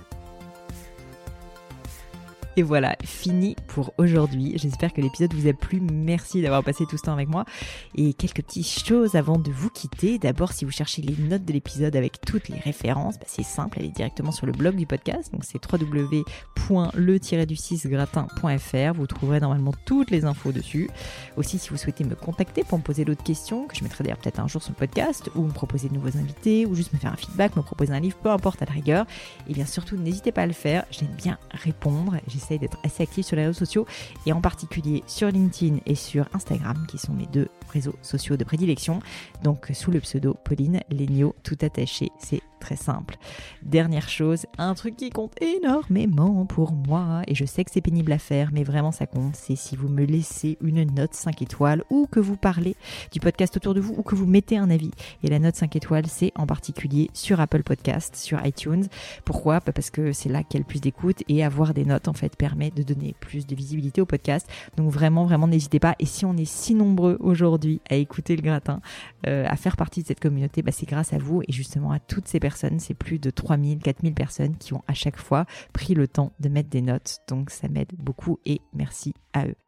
Et voilà, fini pour aujourd'hui. J'espère que l'épisode vous a plu. Merci d'avoir passé tout ce temps avec moi. Et quelques petites choses avant de vous quitter. D'abord, si vous cherchez les notes de l'épisode avec toutes les références, bah c'est simple, allez directement sur le blog du podcast. Donc c'est w w w point le tiret du six gratin point f r. Vous trouverez normalement toutes les infos dessus. Aussi, si vous souhaitez me contacter pour me poser d'autres questions, que je mettrai d'ailleurs peut-être un jour sur le podcast, ou me proposer de nouveaux invités, ou juste me faire un feedback, me proposer un livre, peu importe à la rigueur. Et bien surtout, n'hésitez pas à le faire. J'aime bien répondre. J'essaie d'être assez active sur les réseaux sociaux et en particulier sur LinkedIn et sur Instagram qui sont mes deux réseaux sociaux de prédilection. Donc sous le pseudo Pauline Léniaud, tout attaché, c'est très simple. Dernière chose, un truc qui compte énormément pour moi et je sais que c'est pénible à faire mais vraiment ça compte, c'est si vous me laissez une note cinq étoiles ou que vous parlez du podcast autour de vous ou que vous mettez un avis. Et la note cinq étoiles, c'est en particulier sur Apple Podcast, sur iTunes. Pourquoi ? Parce que c'est là qu'il y a le plus d'écoute et avoir des notes en fait permet de donner plus de visibilité au podcast. Donc vraiment, vraiment n'hésitez pas. Et si on est si nombreux aujourd'hui à écouter le gratin, euh, à faire partie de cette communauté, bah, c'est grâce à vous et justement à toutes ces personnes. C'est plus de trois mille, quatre mille personnes qui ont à chaque fois pris le temps de mettre des notes. Donc ça m'aide beaucoup et merci à eux.